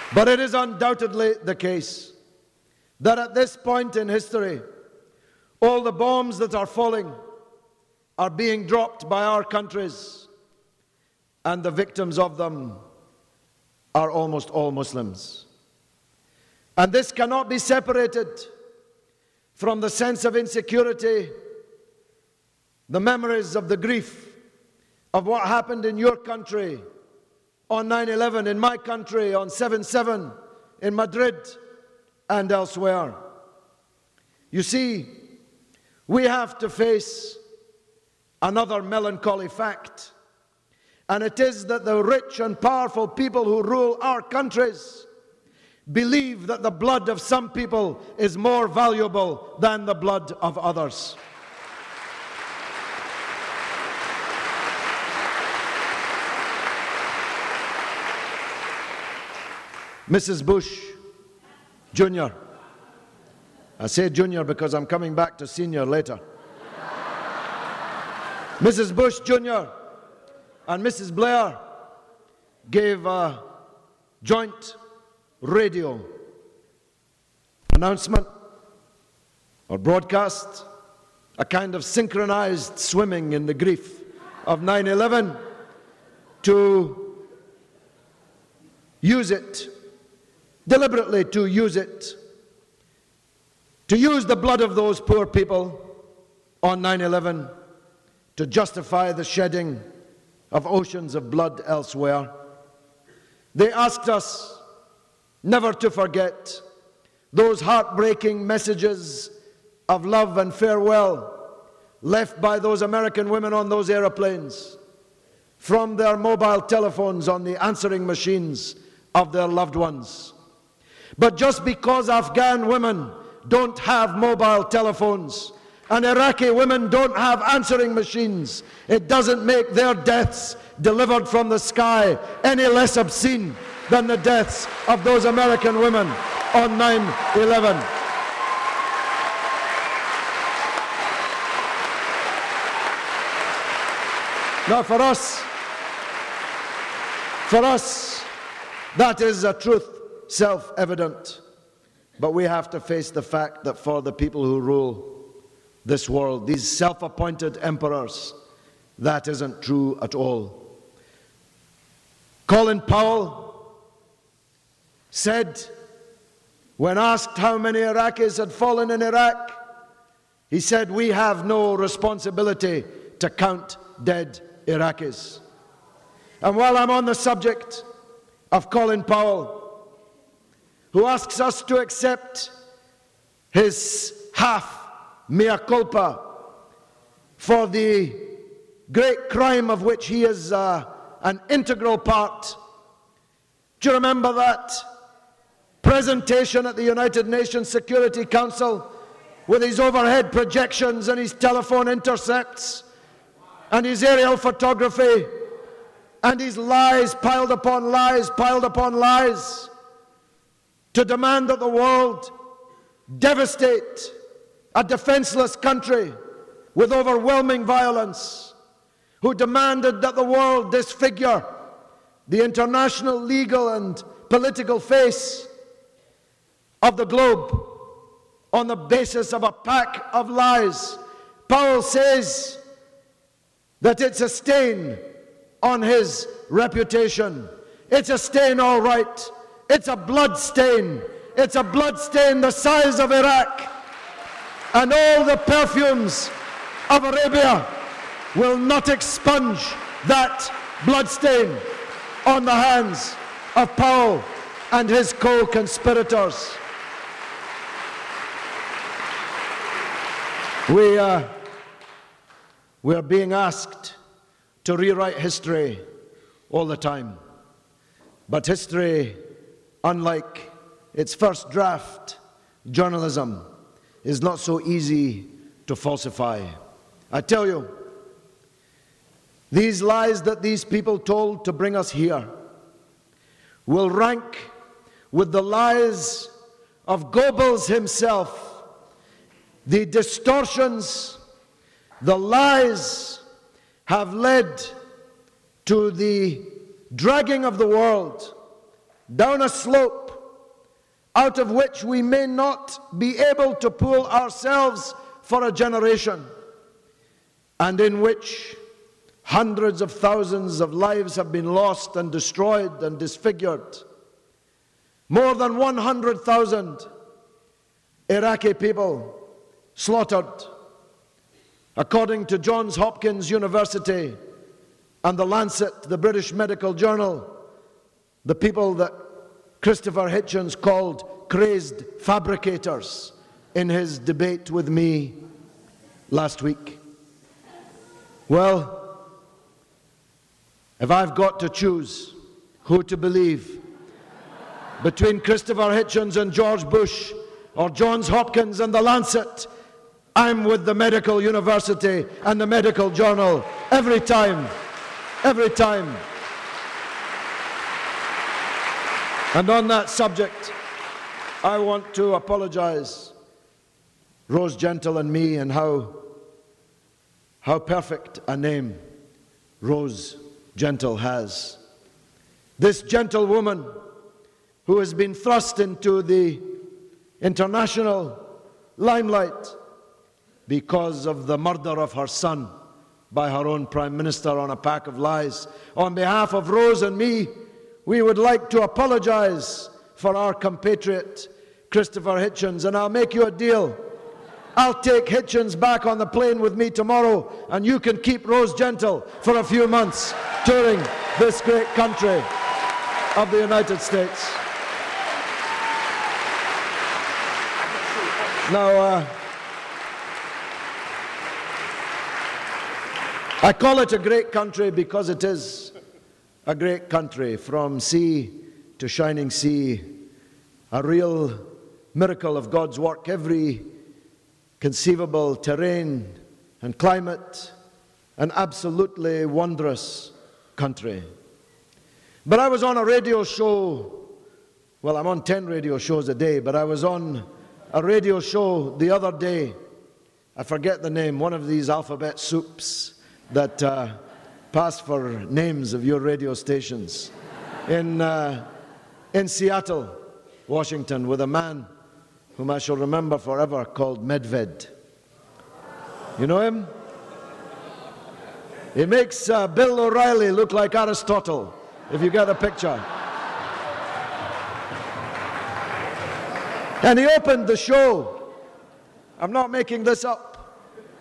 But it is undoubtedly the case that at this point in history, all the bombs that are falling are being dropped by our countries, and the victims of them are almost all Muslims. And this cannot be separated from the sense of insecurity, the memories of the grief of what happened in your country on 9/11, in my country on 7/7, in Madrid and elsewhere. You see, we have to face another melancholy fact, and it is that the rich and powerful people who rule our countries believe that the blood of some people is more valuable than the blood of others. Mrs. Bush Jr. I say junior because I'm coming back to senior later. Mrs. Bush Jr. and Mrs. Blair gave a joint radio announcement or broadcast, a kind of synchronized swimming in the grief of 9/11, to use it, deliberately to use it, to use the blood of those poor people on 9/11 to justify the shedding of oceans of blood elsewhere. They asked us never to forget those heartbreaking messages of love and farewell left by those American women on those aeroplanes from their mobile telephones on the answering machines of their loved ones. But just because Afghan women don't have mobile telephones and Iraqi women don't have answering machines, it doesn't make their deaths delivered from the sky any less obscene than the deaths of those American women on 9/11. Now for us, that is a truth self-evident. But we have to face the fact that for the people who rule this world, these self-appointed emperors, that isn't true at all. Colin Powell said, when asked how many Iraqis had fallen in Iraq, he said, "We have no responsibility to count dead Iraqis." And while I'm on the subject of Colin Powell, who asks us to accept his half mea culpa for the great crime of which he is an integral part. Do you remember that presentation at the United Nations Security Council with his overhead projections and his telephone intercepts and his aerial photography and his lies piled upon lies piled upon lies, to demand that the world devastate a defenseless country with overwhelming violence, who demanded that the world disfigure the international legal and political face of the globe on the basis of a pack of lies. Powell says that it's a stain on his reputation. It's a stain, all right. It's a blood stain. It's a blood stain the size of Iraq. And all the perfumes of Arabia will not expunge that blood stain on the hands of Powell and his co-conspirators. We are being asked to rewrite history all the time. But history, unlike its first draft, journalism, is not so easy to falsify. I tell you, these lies that these people told to bring us here will rank with the lies of Goebbels himself. The distortions, the lies have led to the dragging of the world down a slope out of which we may not be able to pull ourselves for a generation, and in which hundreds of thousands of lives have been lost and destroyed and disfigured. More than 100,000 Iraqi people slaughtered. According to Johns Hopkins University and The Lancet, the British medical journal, the people that Christopher Hitchens called crazed fabricators in his debate with me last week. Well, if I've got to choose who to believe between Christopher Hitchens and George Bush, or Johns Hopkins and The Lancet, I'm with the medical university and the medical journal every time. Every time. And on that subject, I want to apologize, Rose Gentle and me, and how perfect a name Rose Gentle has. This gentle woman who has been thrust into the international limelight because of the murder of her son by her own Prime Minister on a pack of lies. On behalf of Rose and me, we would like to apologize for our compatriot Christopher Hitchens, and I'll make you a deal. I'll take Hitchens back on the plane with me tomorrow, and you can keep Rose Gentle for a few months touring this great country of the United States. Now, I call it a great country because it is a great country, from sea to shining sea, a real miracle of God's work, every conceivable terrain and climate, an absolutely wondrous country. But I was on a radio show, well, I'm on 10 radio shows a day, but I was on a radio show the other day, I forget the name, one of these alphabet soups that pass for names of your radio stations, in Seattle, Washington, with a man whom I shall remember forever called Medved. You know him? He makes Bill O'Reilly look like Aristotle, if you get a picture. And he opened the show. I'm not making this up.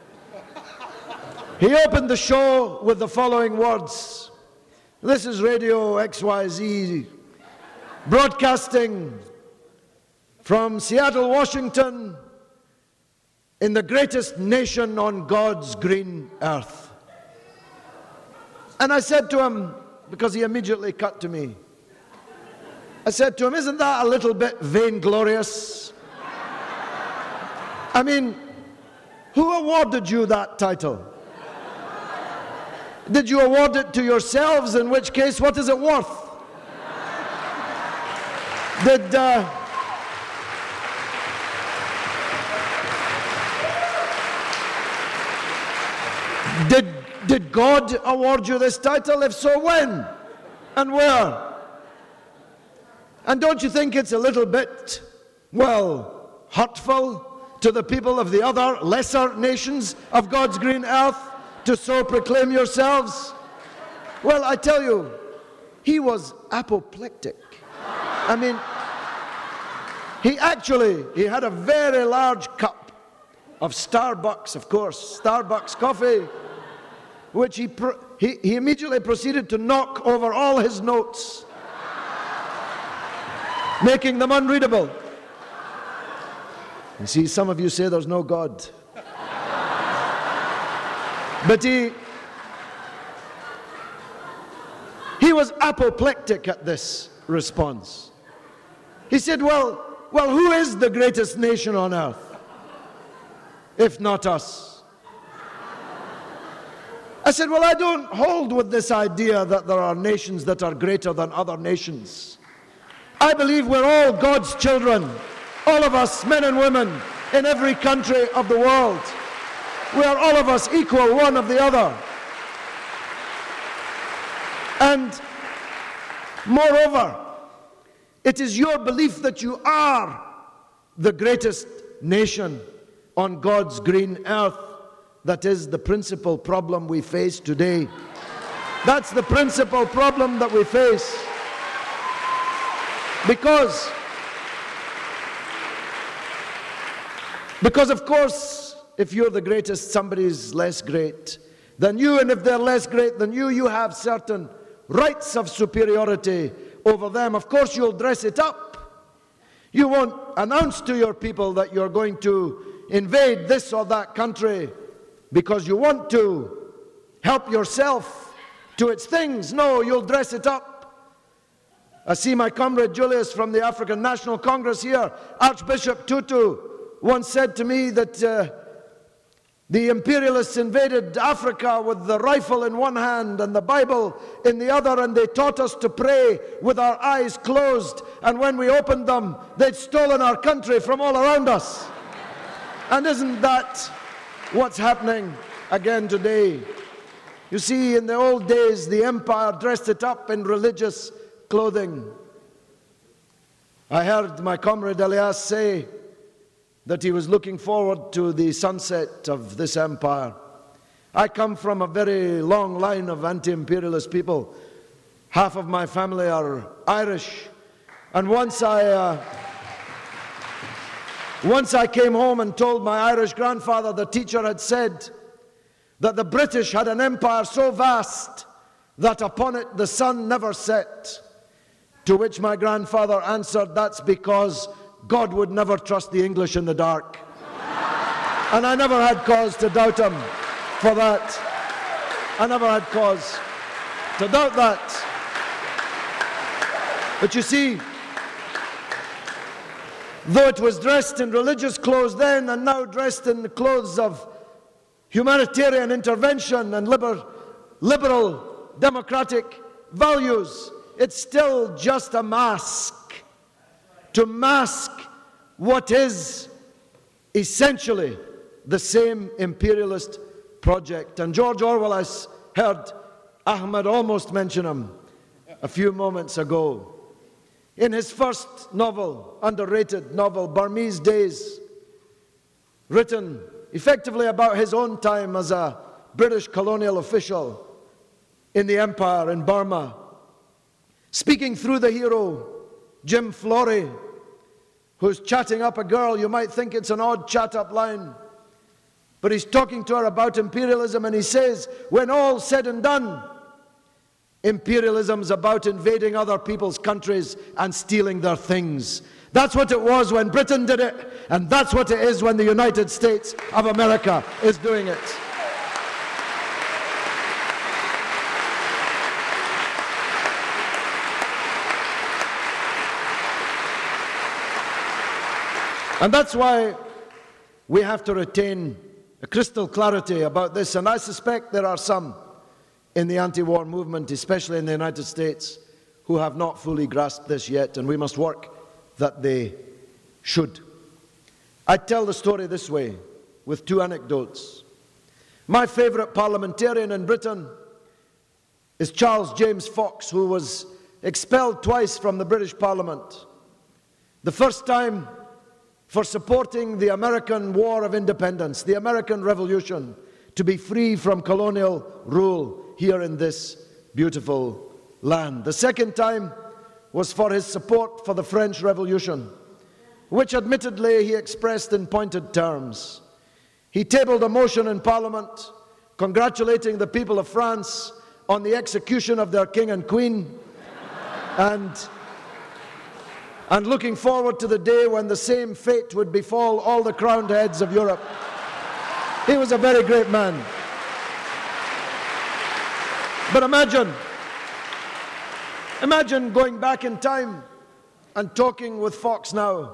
He opened the show with the following words. This is Radio XYZ, broadcasting from Seattle, Washington, in the greatest nation on God's green earth. And I said to him, because he immediately cut to me, I said to him, isn't that a little bit vainglorious? I mean, who awarded you that title? Did you award it to yourselves? In which case, what is it worth? Did God award you this title? If so, when and where? And don't you think it's a little bit, well, hurtful to the people of the other lesser nations of God's green earth to so proclaim yourselves? Well, I tell you, he was apoplectic. I mean, he had a very large cup of Starbucks, of course, Starbucks coffee, which he immediately proceeded to knock over all his notes, making them unreadable. You see, some of you say there's no God. But he was apoplectic at this response. He said, well, who is the greatest nation on earth, if not us? I said, well, I don't hold with this idea that there are nations that are greater than other nations. I believe we're all God's children, all of us, men and women, in every country of the world. We are all of us equal one of the other. And moreover, It is your belief that you are the greatest nation on God's green earth that is the principal problem we face today. That's the principal problem that we face. Because of course, if you're the greatest, somebody's less great than you, and if they're less great than you, you have certain rights of superiority over them. Of course, you'll dress it up. You won't announce to your people that you're going to invade this or that country because you want to help yourself to its things. No, you'll dress it up. I see my comrade Julius from the African National Congress here. Archbishop Tutu once said to me that the imperialists invaded Africa with the rifle in one hand and the Bible in the other, and they taught us to pray with our eyes closed, and when we opened them, they'd stolen our country from all around us. And isn't that what's happening again today? You see, in the old days, the empire dressed it up in religious clothing. I heard my comrade Elias say that he was looking forward to the sunset of this empire. I come from a very long line of anti-imperialist people. Half of my family are Irish. And once I came home and told my Irish grandfather the teacher had said that the British had an empire so vast that upon it the sun never set. To which my grandfather answered, that's because God would never trust the English in the dark. And I never had cause to doubt him for that. I never had cause to doubt that. But you see, though it was dressed in religious clothes then and now dressed in the clothes of humanitarian intervention and liberal democratic values, it's still just a mask to mask what is essentially the same imperialist project. And George Orwell, I heard Ahmed almost mention him a few moments ago. In his first novel, underrated novel, Burmese Days, written effectively about his own time as a British colonial official in the empire in Burma, speaking through the hero, Jim Florey, who's chatting up a girl. You might think it's an odd chat-up line, but he's talking to her about imperialism, and he says, when all's said and done, imperialism's about invading other people's countries and stealing their things. That's what it was when Britain did it, and that's what it is when the United States of America is doing it. And that's why we have to retain a crystal clarity about this. And I suspect there are some in the anti-war movement, especially in the United States, who have not fully grasped this yet, and we must work that they should. I tell the story this way, with two anecdotes. My favourite parliamentarian in Britain is Charles James Fox, who was expelled twice from the British Parliament. The first time for supporting the American War of Independence, the American Revolution, to be free from colonial rule here in this beautiful land. The second time was for his support for the French Revolution, which admittedly he expressed in pointed terms. He tabled a motion in Parliament congratulating the people of France on the execution of their king and queen, and looking forward to the day when the same fate would befall all the crowned heads of Europe. He was a very great man. But imagine going back in time and talking with Fox now.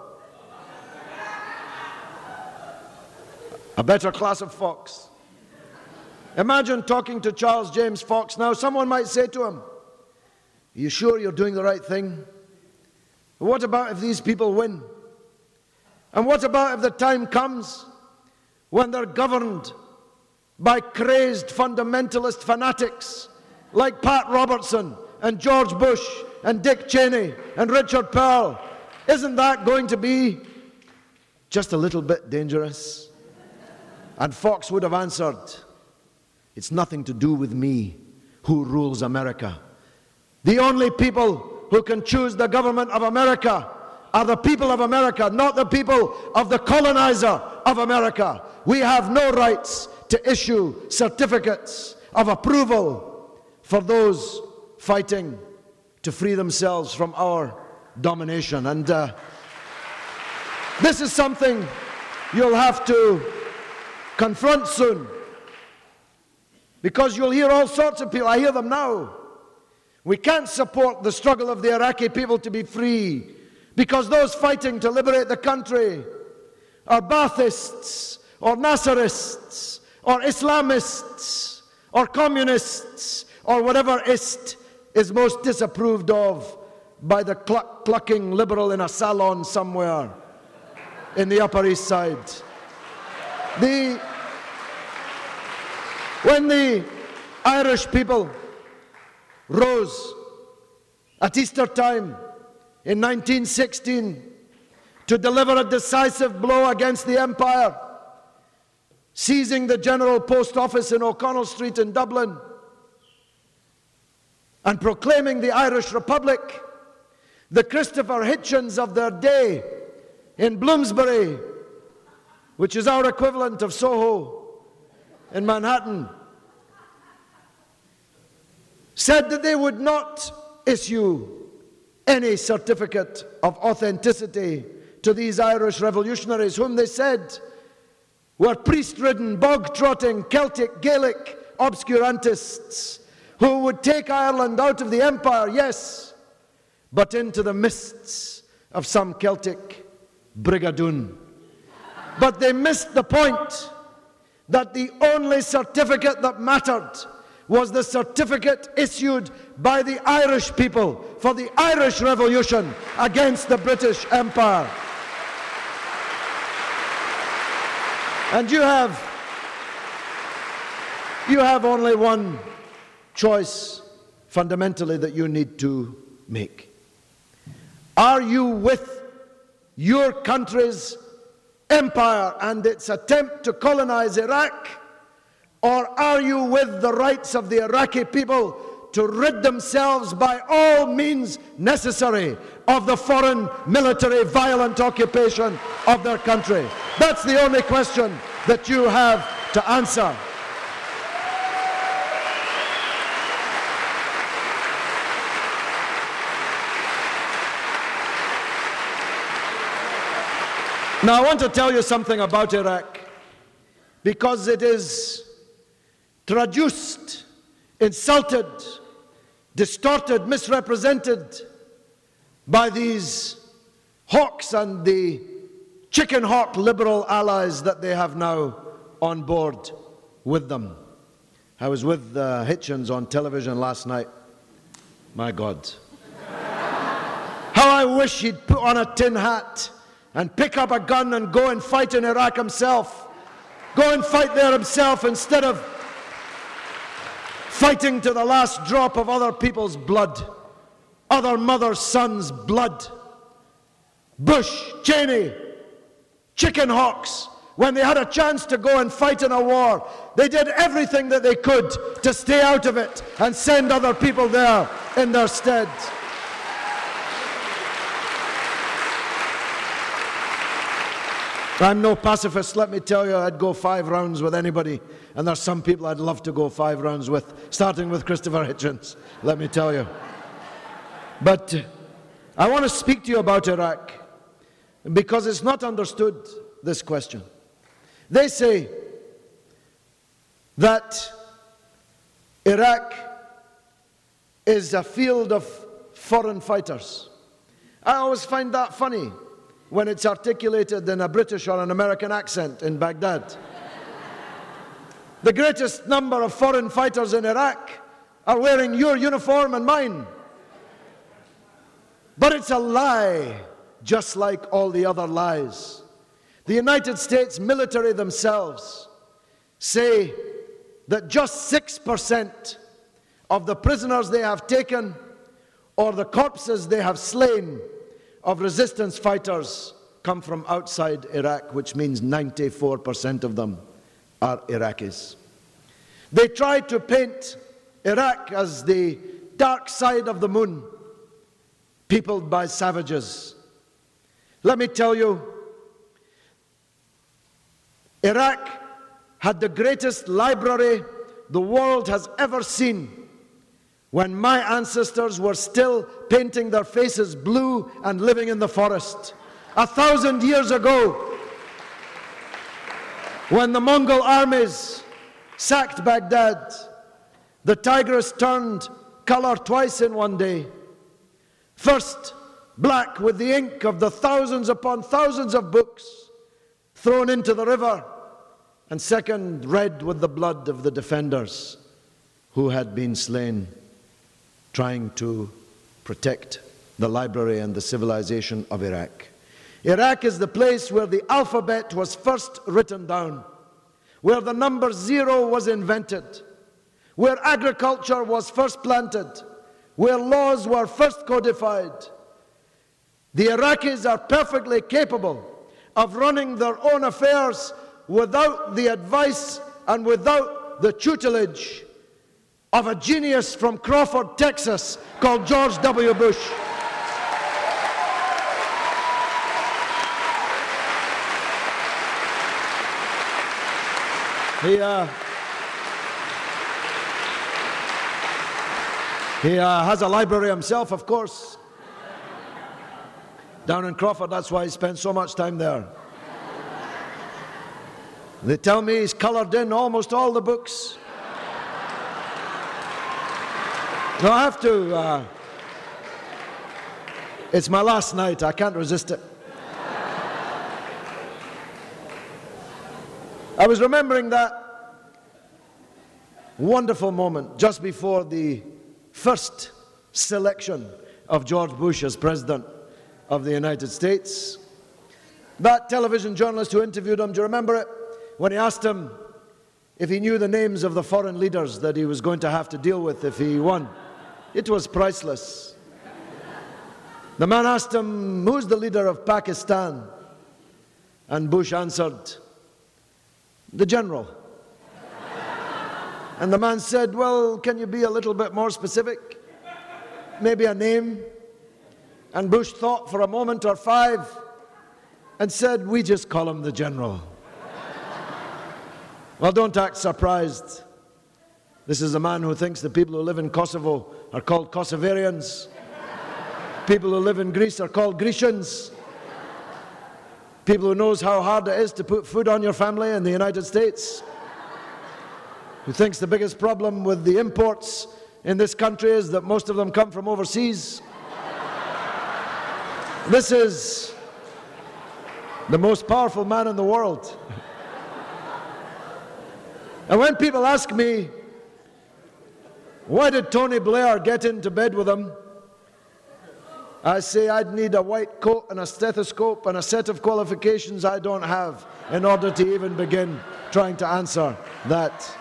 A better class of Fox. Imagine talking to Charles James Fox now. Someone might say to him, "Are you sure you're doing the right thing? What about if these people win? And what about if the time comes when they're governed by crazed fundamentalist fanatics like Pat Robertson and George Bush and Dick Cheney and Richard Pearl, isn't that going to be just a little bit dangerous? And Fox would have answered, it's nothing to do with me who rules America. The only people who can choose the government of America are the people of America, not the people of the colonizer of America. We have no rights to issue certificates of approval for those fighting to free themselves from our domination. And this is something you'll have to confront soon, because you'll hear all sorts of people. I hear them now. We can't support the struggle of the Iraqi people to be free because those fighting to liberate the country are Baathists or Nasserists or Islamists or communists or whatever ist is most disapproved of by the clucking liberal in a salon somewhere in the Upper East Side. When the Irish people rose at Easter time in 1916 to deliver a decisive blow against the empire, seizing the General Post Office in O'Connell Street in Dublin and proclaiming the Irish Republic, the Christopher Hitchens of their day in Bloomsbury, which is our equivalent of Soho in Manhattan, said that they would not issue any certificate of authenticity to these Irish revolutionaries, whom they said were priest-ridden, bog-trotting, Celtic, Gaelic obscurantists who would take Ireland out of the empire, yes, but into the mists of some Celtic brigadoon. But they missed the point that the only certificate that mattered was the certificate issued by the Irish people for the Irish Revolution against the British Empire. And you have only one choice fundamentally that you need to make. Are you with your country's empire and its attempt to colonize Iraq, or are you with the rights of the Iraqi people to rid themselves by all means necessary of the foreign military violent occupation of their country? That's the only question that you have to answer. Now, I want to tell you something about Iraq, because it is traduced, insulted, distorted, misrepresented by these hawks and the chicken hawk liberal allies that they have now on board with them. I was with Hitchens on television last night. My God. How I wish he'd put on a tin hat and pick up a gun and go and fight in Iraq himself. Go and fight there himself instead of fighting to the last drop of other people's blood, other mothers' sons' blood. Bush, Cheney, chicken hawks, when they had a chance to go and fight in a war, they did everything that they could to stay out of it and send other people there in their stead. I'm no pacifist, let me tell you. I'd go 5 rounds with anybody, and there's some people I'd love to go 5 rounds with, starting with Christopher Hitchens, let me tell you. But I want to speak to you about Iraq, because it's not understood, this question. They say that Iraq is a field of foreign fighters. I always find that funny when it's articulated in a British or an American accent in Baghdad. The greatest number of foreign fighters in Iraq are wearing your uniform and mine. But it's a lie, just like all the other lies. The United States military themselves say that just 6% of the prisoners they have taken or the corpses they have slain of resistance fighters come from outside Iraq, which means 94% of them are Iraqis. They try to paint Iraq as the dark side of the moon, peopled by savages. Let me tell you, Iraq had the greatest library the world has ever seen when my ancestors were still painting their faces blue and living in the forest. 1,000 years ago, when the Mongol armies sacked Baghdad, the Tigris turned color twice in one day. First, black with the ink of the thousands upon thousands of books thrown into the river, and second, red with the blood of the defenders who had been slain trying to protect the library and the civilization of Iraq. Iraq is the place where the alphabet was first written down, where the number 0 was invented, where agriculture was first planted, where laws were first codified. The Iraqis are perfectly capable of running their own affairs without the advice and without the tutelage of a genius from Crawford, Texas, called George W. Bush. He has a library himself, of course, down in Crawford. That's why he spends so much time there. They tell me he's colored in almost all the books. No, I have to. It's my last night. I can't resist it. I was remembering that wonderful moment just before the first selection of George Bush as President of the United States. That television journalist who interviewed him, do you remember it? When he asked him if he knew the names of the foreign leaders that he was going to have to deal with if he won. It was priceless. The man asked him, who's the leader of Pakistan? And Bush answered, the general. And the man said, well, can you be a little bit more specific? Maybe a name? And Bush thought for a moment or 5 and said, we just call him the general. Well, don't act surprised. This is a man who thinks the people who live in Kosovo are called Kosovarians. People who live in Greece are called Grecians. People who knows how hard it is to put food on your family in the United States. Who thinks the biggest problem with the imports in this country is that most of them come from overseas. This is the most powerful man in the world. And when people ask me, why did Tony Blair get into bed with him? I say I'd need a white coat and a stethoscope and a set of qualifications I don't have in order to even begin trying to answer that.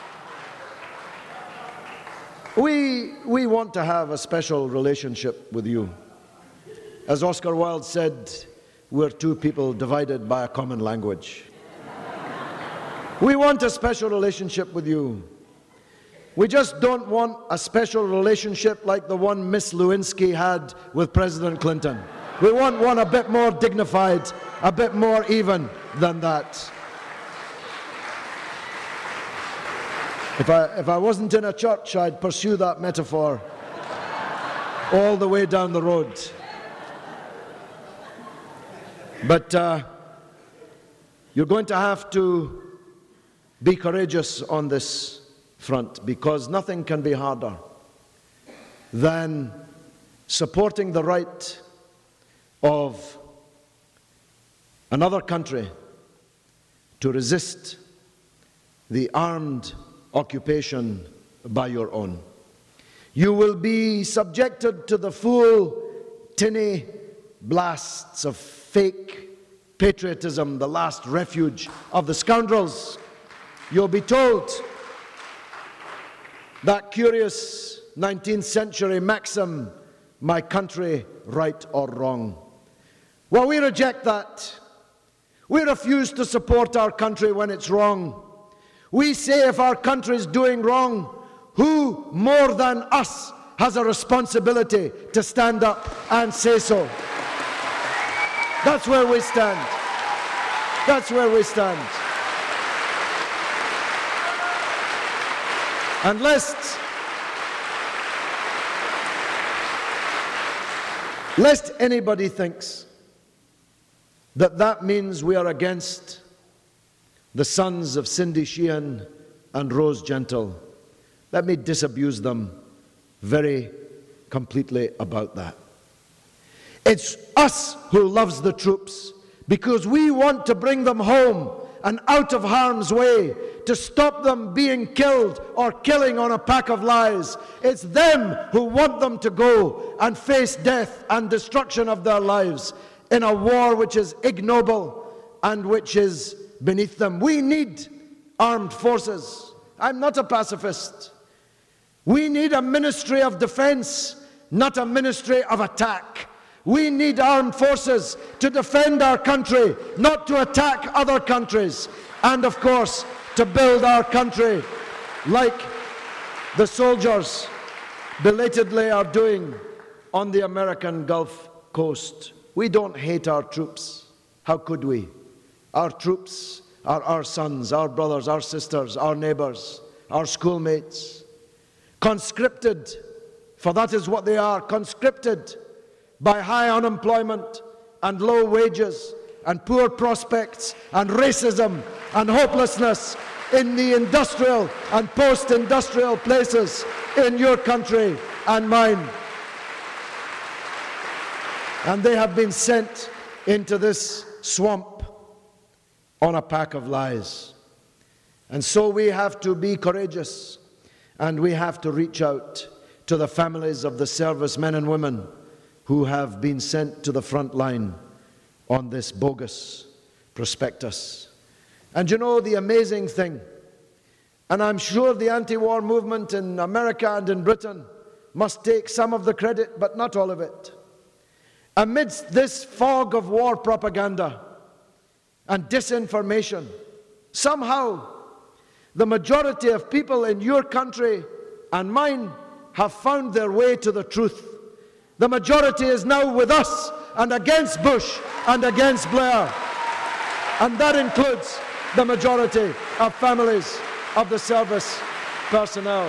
We want to have a special relationship with you. As Oscar Wilde said, we're two people divided by a common language. We want a special relationship with you. We just don't want a special relationship like the one Miss Lewinsky had with President Clinton. We want one a bit more dignified, a bit more even than that. If I wasn't in a church, I'd pursue that metaphor all the way down the road. But you're going to have to be courageous on this front, because nothing can be harder than supporting the right of another country to resist the armed occupation by your own. You will be subjected to the full tinny blasts of fake patriotism, the last refuge of the scoundrels. You'll be told that curious 19th century maxim my country right or wrong. Well, we reject that. We refuse to support our country when it's wrong. We say if our country is doing wrong, who more than us has a responsibility to stand up and say so? That's where we stand. That's where we stand. And lest anybody thinks that that means we are against the sons of Cindy Sheehan and Rose Gentle, let me disabuse them very completely about that. It's us who loves the troops because we want to bring them home and out of harm's way, to stop them being killed or killing on a pack of lies. It's them who want them to go and face death and destruction of their lives in a war which is ignoble and which is beneath them. We need armed forces. I'm not a pacifist. We need a ministry of defense, not a ministry of attack. We need armed forces to defend our country, not to attack other countries. And of course, to build our country like the soldiers belatedly are doing on the American Gulf Coast. We don't hate our troops. How could we? Our troops are our sons, our brothers, our sisters, our neighbors, our schoolmates. Conscripted, for that is what they are, conscripted by high unemployment and low wages and poor prospects and racism and hopelessness in the industrial and post-industrial places in your country and mine. And they have been sent into this swamp on a pack of lies. And so we have to be courageous, and we have to reach out to the families of the servicemen and women who have been sent to the front line on this bogus prospectus. And you know the amazing thing, and I'm sure the anti-war movement in America and in Britain must take some of the credit, but not all of it. Amidst this fog of war propaganda and disinformation, somehow the majority of people in your country and mine have found their way to the truth. The majority is now with us and against Bush and against Blair. And that includes the majority of families of the service personnel.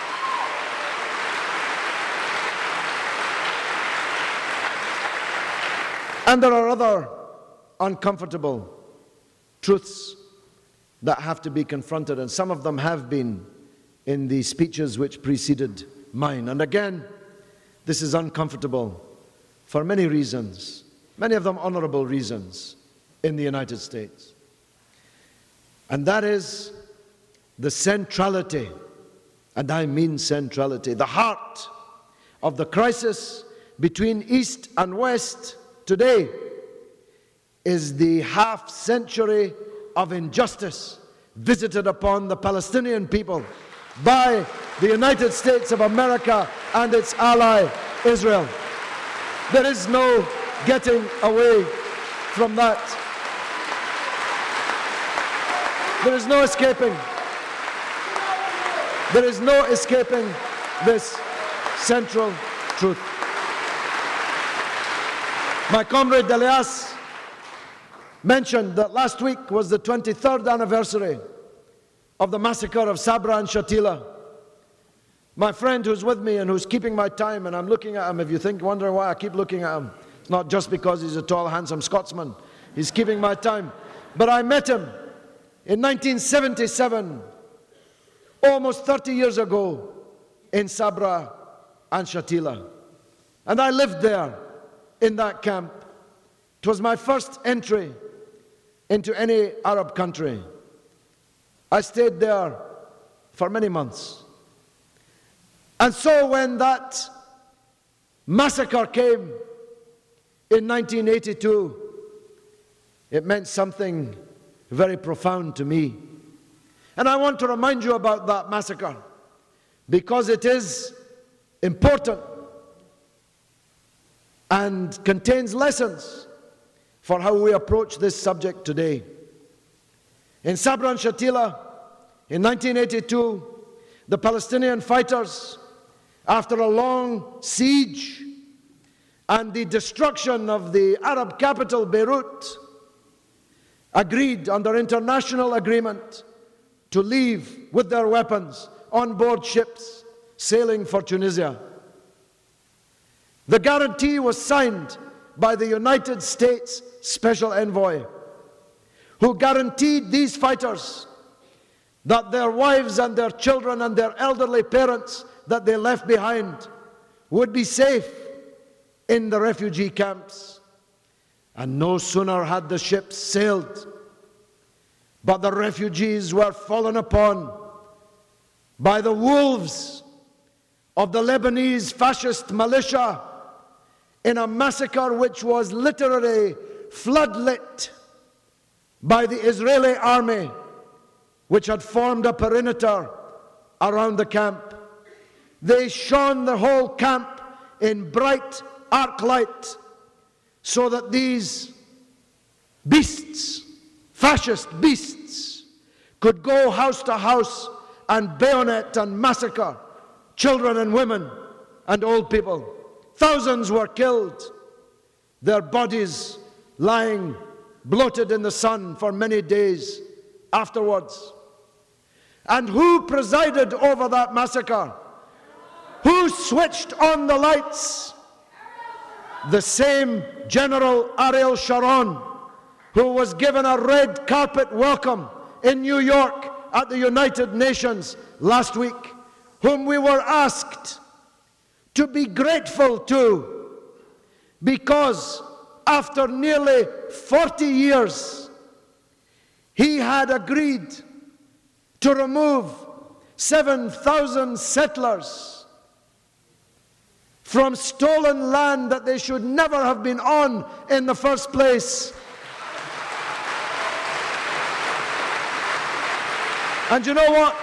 And there are other uncomfortable truths that have to be confronted, and some of them have been in the speeches which preceded mine. And again, this is uncomfortable for many reasons, many of them honorable reasons in the United States. And that is the centrality, and I mean centrality, the heart of the crisis between East and West today is the half-century of injustice visited upon the Palestinian people by the United States of America and its ally, Israel. There is no getting away from that. There is no escaping. There is no escaping this central truth. My comrade Delias mentioned that last week was the 23rd anniversary of the massacre of Sabra and Shatila. My friend who's with me and who's keeping my time, and I'm looking at him, if you think, wondering why I keep looking at him, it's not just because he's a tall, handsome Scotsman. He's keeping my time. But I met him in 1977, almost 30 years ago, in Sabra and Shatila. And I lived there in that camp. It was my first entry into any Arab country. I stayed there for many months. And so when that massacre came in 1982, it meant something very profound to me. And I want to remind you about that massacre because it is important and contains lessons for how we approach this subject today. In Sabra and Shatila, in 1982, the Palestinian fighters, after a long siege and the destruction of the Arab capital, Beirut, agreed under international agreement to leave with their weapons on board ships sailing for Tunisia. The guarantee was signed by the United States Special Envoy, who guaranteed these fighters that their wives and their children and their elderly parents that they left behind would be safe in the refugee camps. And no sooner had the ships sailed, but the refugees were fallen upon by the wolves of the Lebanese fascist militia in a massacre which was literally floodlit by the Israeli army, which had formed a perimeter around the camp. They shone the whole camp in bright arc light so that these beasts, fascist beasts, could go house to house and bayonet and massacre children and women and old people. Thousands were killed, their bodies lying bloated in the sun for many days afterwards. And who presided over that massacre? Who switched on the lights? The same General Ariel Sharon, who was given a red carpet welcome in New York at the United Nations last week, whom we were asked to be grateful to, because after nearly 40 years, he had agreed to remove 7,000 settlers from stolen land that they should never have been on in the first place. And you know what?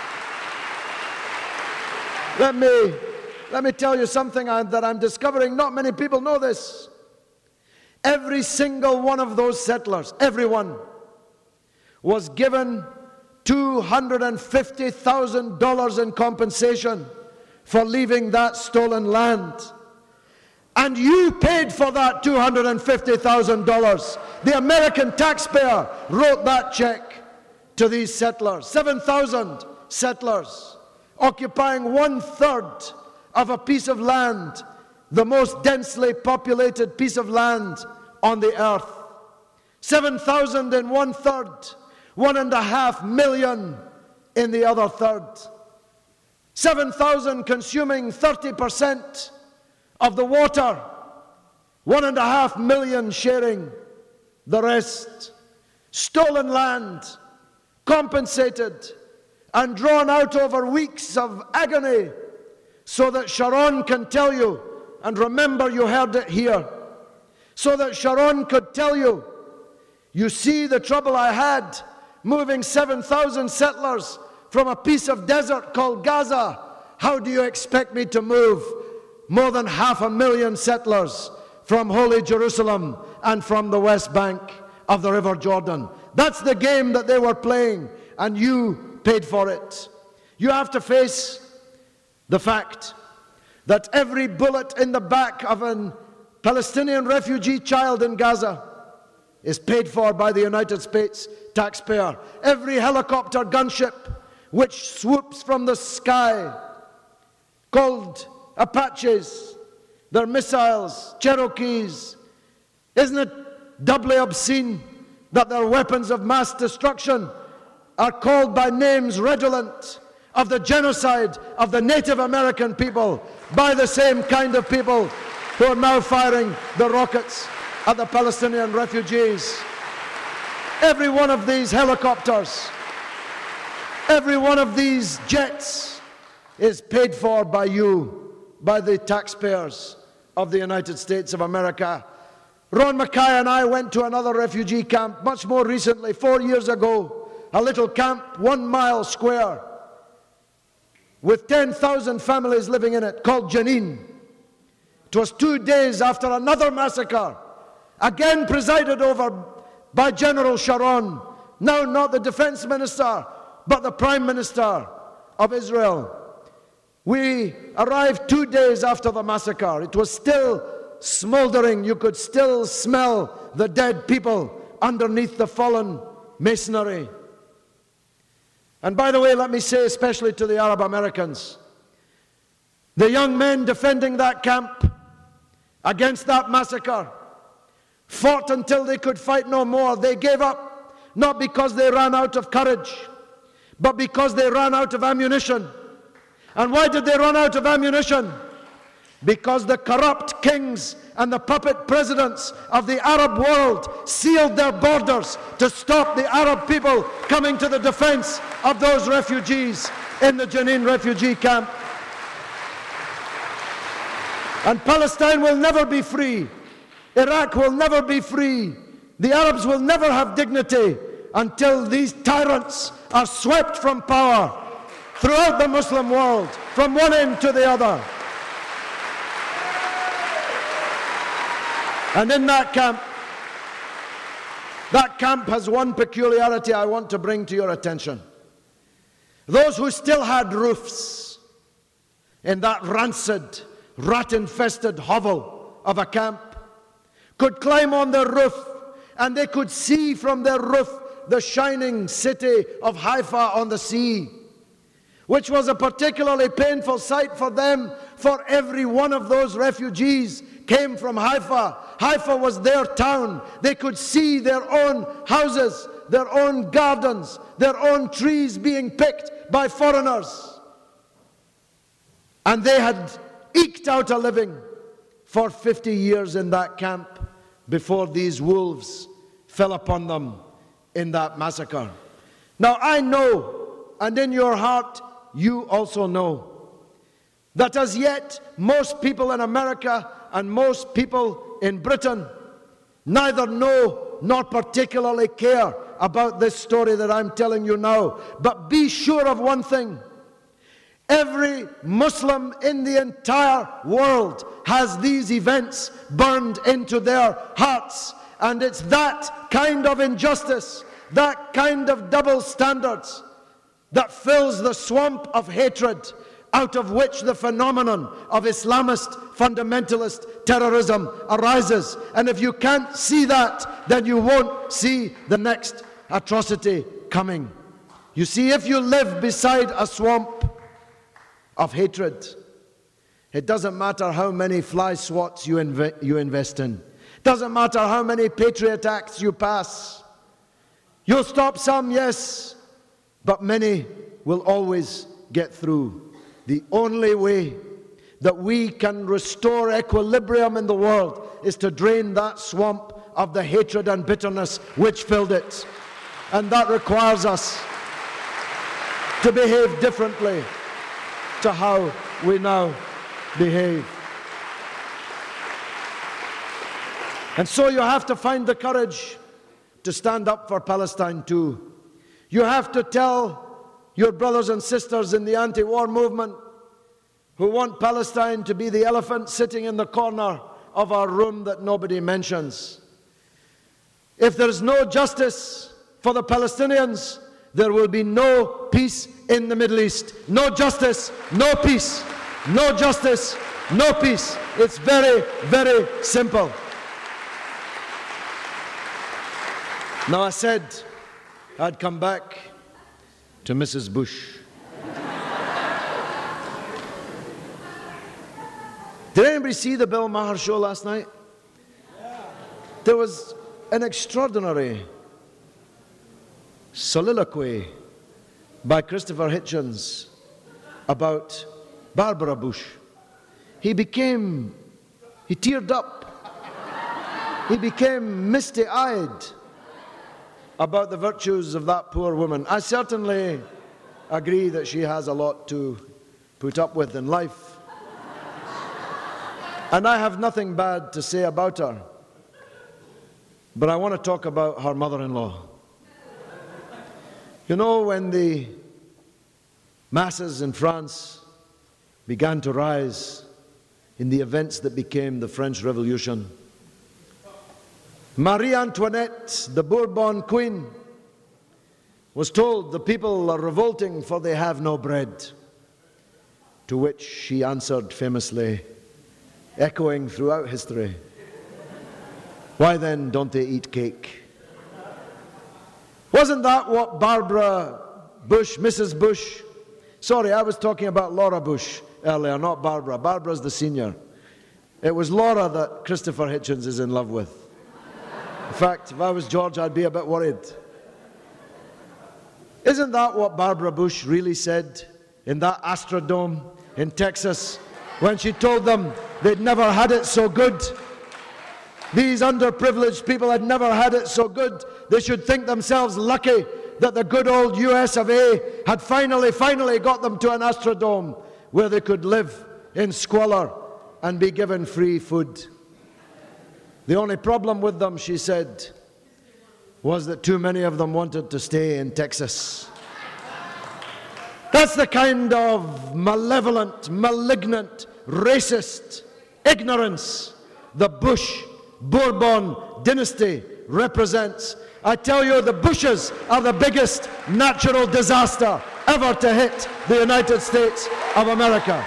Let me tell you something that I'm discovering. Not many people know this. Every single one of those settlers, everyone, was given $250,000 in compensation for leaving that stolen land. And you paid for that $250,000. The American taxpayer wrote that check to these settlers. 7,000 settlers occupying 1/3 of a piece of land, the most densely populated piece of land on the earth. 7,000 in 1/3, 1.5 million in the other third. 7,000 consuming 30% of the water, 1.5 million sharing the rest. Stolen land, compensated, and drawn out over weeks of agony, so that Sharon can tell you, and remember you heard it here, so that Sharon could tell you, you see the trouble I had moving 7,000 settlers from a piece of desert called Gaza. How do you expect me to move more than 500,000 settlers from Holy Jerusalem and from the West Bank of the River Jordan? That's the game that they were playing, and you paid for it. You have to face the fact that every bullet in the back of a Palestinian refugee child in Gaza is paid for by the United States taxpayer. Every helicopter gunship which swoops from the sky, called Apaches, their missiles, Cherokees, isn't it doubly obscene that their weapons of mass destruction are called by names redolent of the genocide of the Native American people by the same kind of people who are now firing the rockets at the Palestinian refugees? Every one of these helicopters, every one of these jets is paid for by you, by the taxpayers of the United States of America. Ron Mackay and I went to another refugee camp much more recently, 4 years ago, a little camp 1 mile square with 10,000 families living in it, called Jenin. It was 2 days after another massacre, again presided over by General Sharon, now not the defense minister, but the prime minister of Israel. We arrived 2 days after the massacre. It was still smoldering. You could still smell the dead people underneath the fallen masonry. And by the way, let me say especially to the Arab Americans, the young men defending that camp against that massacre fought until they could fight no more. They gave up, not because they ran out of courage, but because they ran out of ammunition. And why did they run out of ammunition? Because the corrupt kings and the puppet presidents of the Arab world sealed their borders to stop the Arab people coming to the defense of those refugees in the Jenin refugee camp. And Palestine will never be free. Iraq will never be free. The Arabs will never have dignity until these tyrants are swept from power throughout the Muslim world, from one end to the other. And in that camp has one peculiarity I want to bring to your attention. Those who still had roofs in that rancid, rat-infested hovel of a camp could climb on their roof, and they could see from their roof the shining city of Haifa on the sea, which was a particularly painful sight for them, for every one of those refugees came from Haifa. Haifa was their town. They could see their own houses, their own gardens, their own trees being picked by foreigners. And they had eked out a living for 50 years in that camp before these wolves fell upon them in that massacre. Now I know, and in your heart you also know, that as yet most people in America and most people in Britain neither know nor particularly care about this story that I'm telling you now. But be sure of one thing: every Muslim in the entire world has these events burned into their hearts. And it's that kind of injustice, that kind of double standards, that fills the swamp of hatred out of which the phenomenon of Islamist fundamentalist terrorism arises. And if you can't see that, then you won't see the next atrocity coming. You see, if you live beside a swamp of hatred, it doesn't matter how many fly swats you invest in. Doesn't matter how many Patriot Acts you pass. You'll stop some, yes, but many will always get through. The only way that we can restore equilibrium in the world is to drain that swamp of the hatred and bitterness which filled it. And that requires us to behave differently to how we now behave. And so you have to find the courage to stand up for Palestine too. You have to tell your brothers and sisters in the anti-war movement who want Palestine to be the elephant sitting in the corner of our room that nobody mentions. If there's no justice for the Palestinians, there will be no peace in the Middle East. No justice, no peace. No justice, no peace. It's very, very simple. Now I said I'd come back to Mrs. Bush. Did anybody see the Bill Maher show last night? There was an extraordinary soliloquy by Christopher Hitchens about Barbara Bush. He teared up. He became misty-eyed about the virtues of that poor woman. I certainly agree that she has a lot to put up with in life. And I have nothing bad to say about her. But I want to talk about her mother-in-law. You know, when the masses in France began to rise in the events that became the French Revolution. Marie Antoinette, the Bourbon queen, was told the people are revolting for they have no bread. To which she answered famously, echoing throughout history, why then don't they eat cake? Wasn't that what Barbara Bush, Mrs. Bush, sorry, I was talking about Laura Bush earlier, not Barbara. Barbara's the senior. It was Laura that Christopher Hitchens is in love with. In fact, if I was George, I'd be a bit worried. Isn't that what Barbara Bush really said in that Astrodome in Texas when she told them they'd never had it so good? These underprivileged people had never had it so good. They should think themselves lucky that the good old US of A had finally got them to an Astrodome where they could live in squalor and be given free food. The only problem with them, she said, was that too many of them wanted to stay in Texas. That's the kind of malevolent, malignant, racist ignorance the Bush-Bourbon dynasty represents. I tell you, the Bushes are the biggest natural disaster ever to hit the United States of America.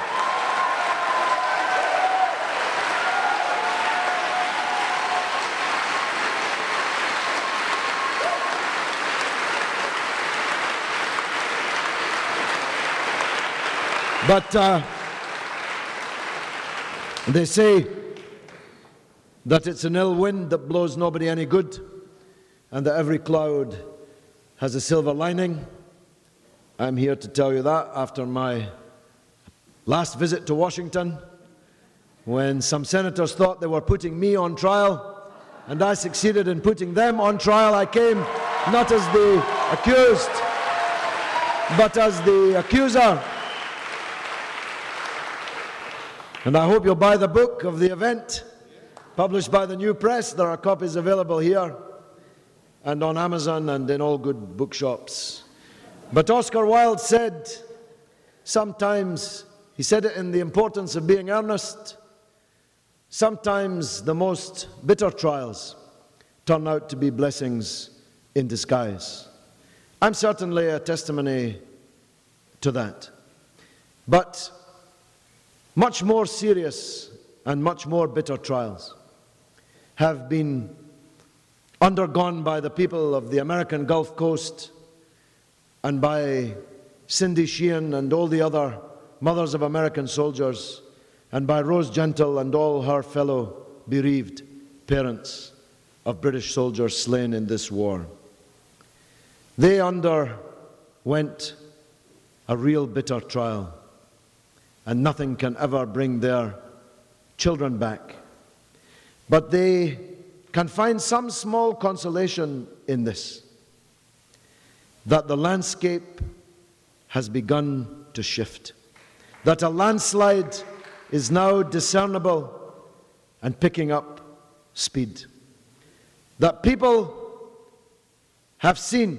But they say that it's an ill wind that blows nobody any good, and that every cloud has a silver lining. I'm here to tell you that after my last visit to Washington, when some senators thought they were putting me on trial, and I succeeded in putting them on trial. I came not as the accused, but as the accuser. And I hope you'll buy the book of the event, published by the New Press. There are copies available here and on Amazon and in all good bookshops. But Oscar Wilde said, sometimes, he said it in The Importance of Being Earnest, sometimes the most bitter trials turn out to be blessings in disguise. I'm certainly a testimony to that. But much more serious and much more bitter trials have been undergone by the people of the American Gulf Coast and by Cindy Sheehan and all the other mothers of American soldiers, and by Rose Gentle and all her fellow bereaved parents of British soldiers slain in this war. They underwent a real bitter trial, and nothing can ever bring their children back. But they can find some small consolation in this, that the landscape has begun to shift, that a landslide is now discernible and picking up speed, that people have seen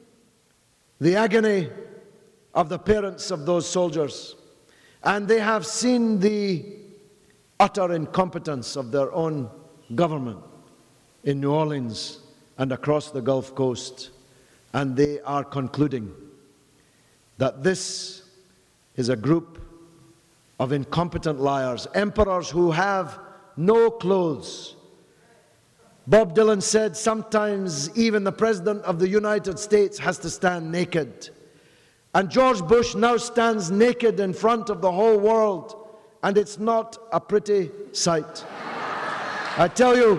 the agony of the parents of those soldiers, and they have seen the utter incompetence of their own government in New Orleans and across the Gulf Coast, and they are concluding that this is a group of incompetent liars, emperors who have no clothes. Bob Dylan said sometimes even the President of the United States has to stand naked. And George Bush now stands naked in front of the whole world, and it's not a pretty sight. I tell you,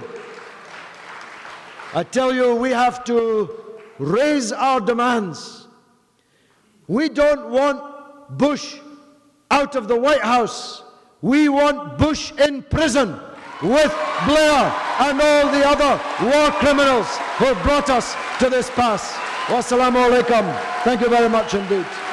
we have to raise our demands. We don't want Bush out of the White House. We want Bush in prison with Blair and all the other war criminals who brought us to this pass. Wassalamu alaikum. Thank you very much indeed.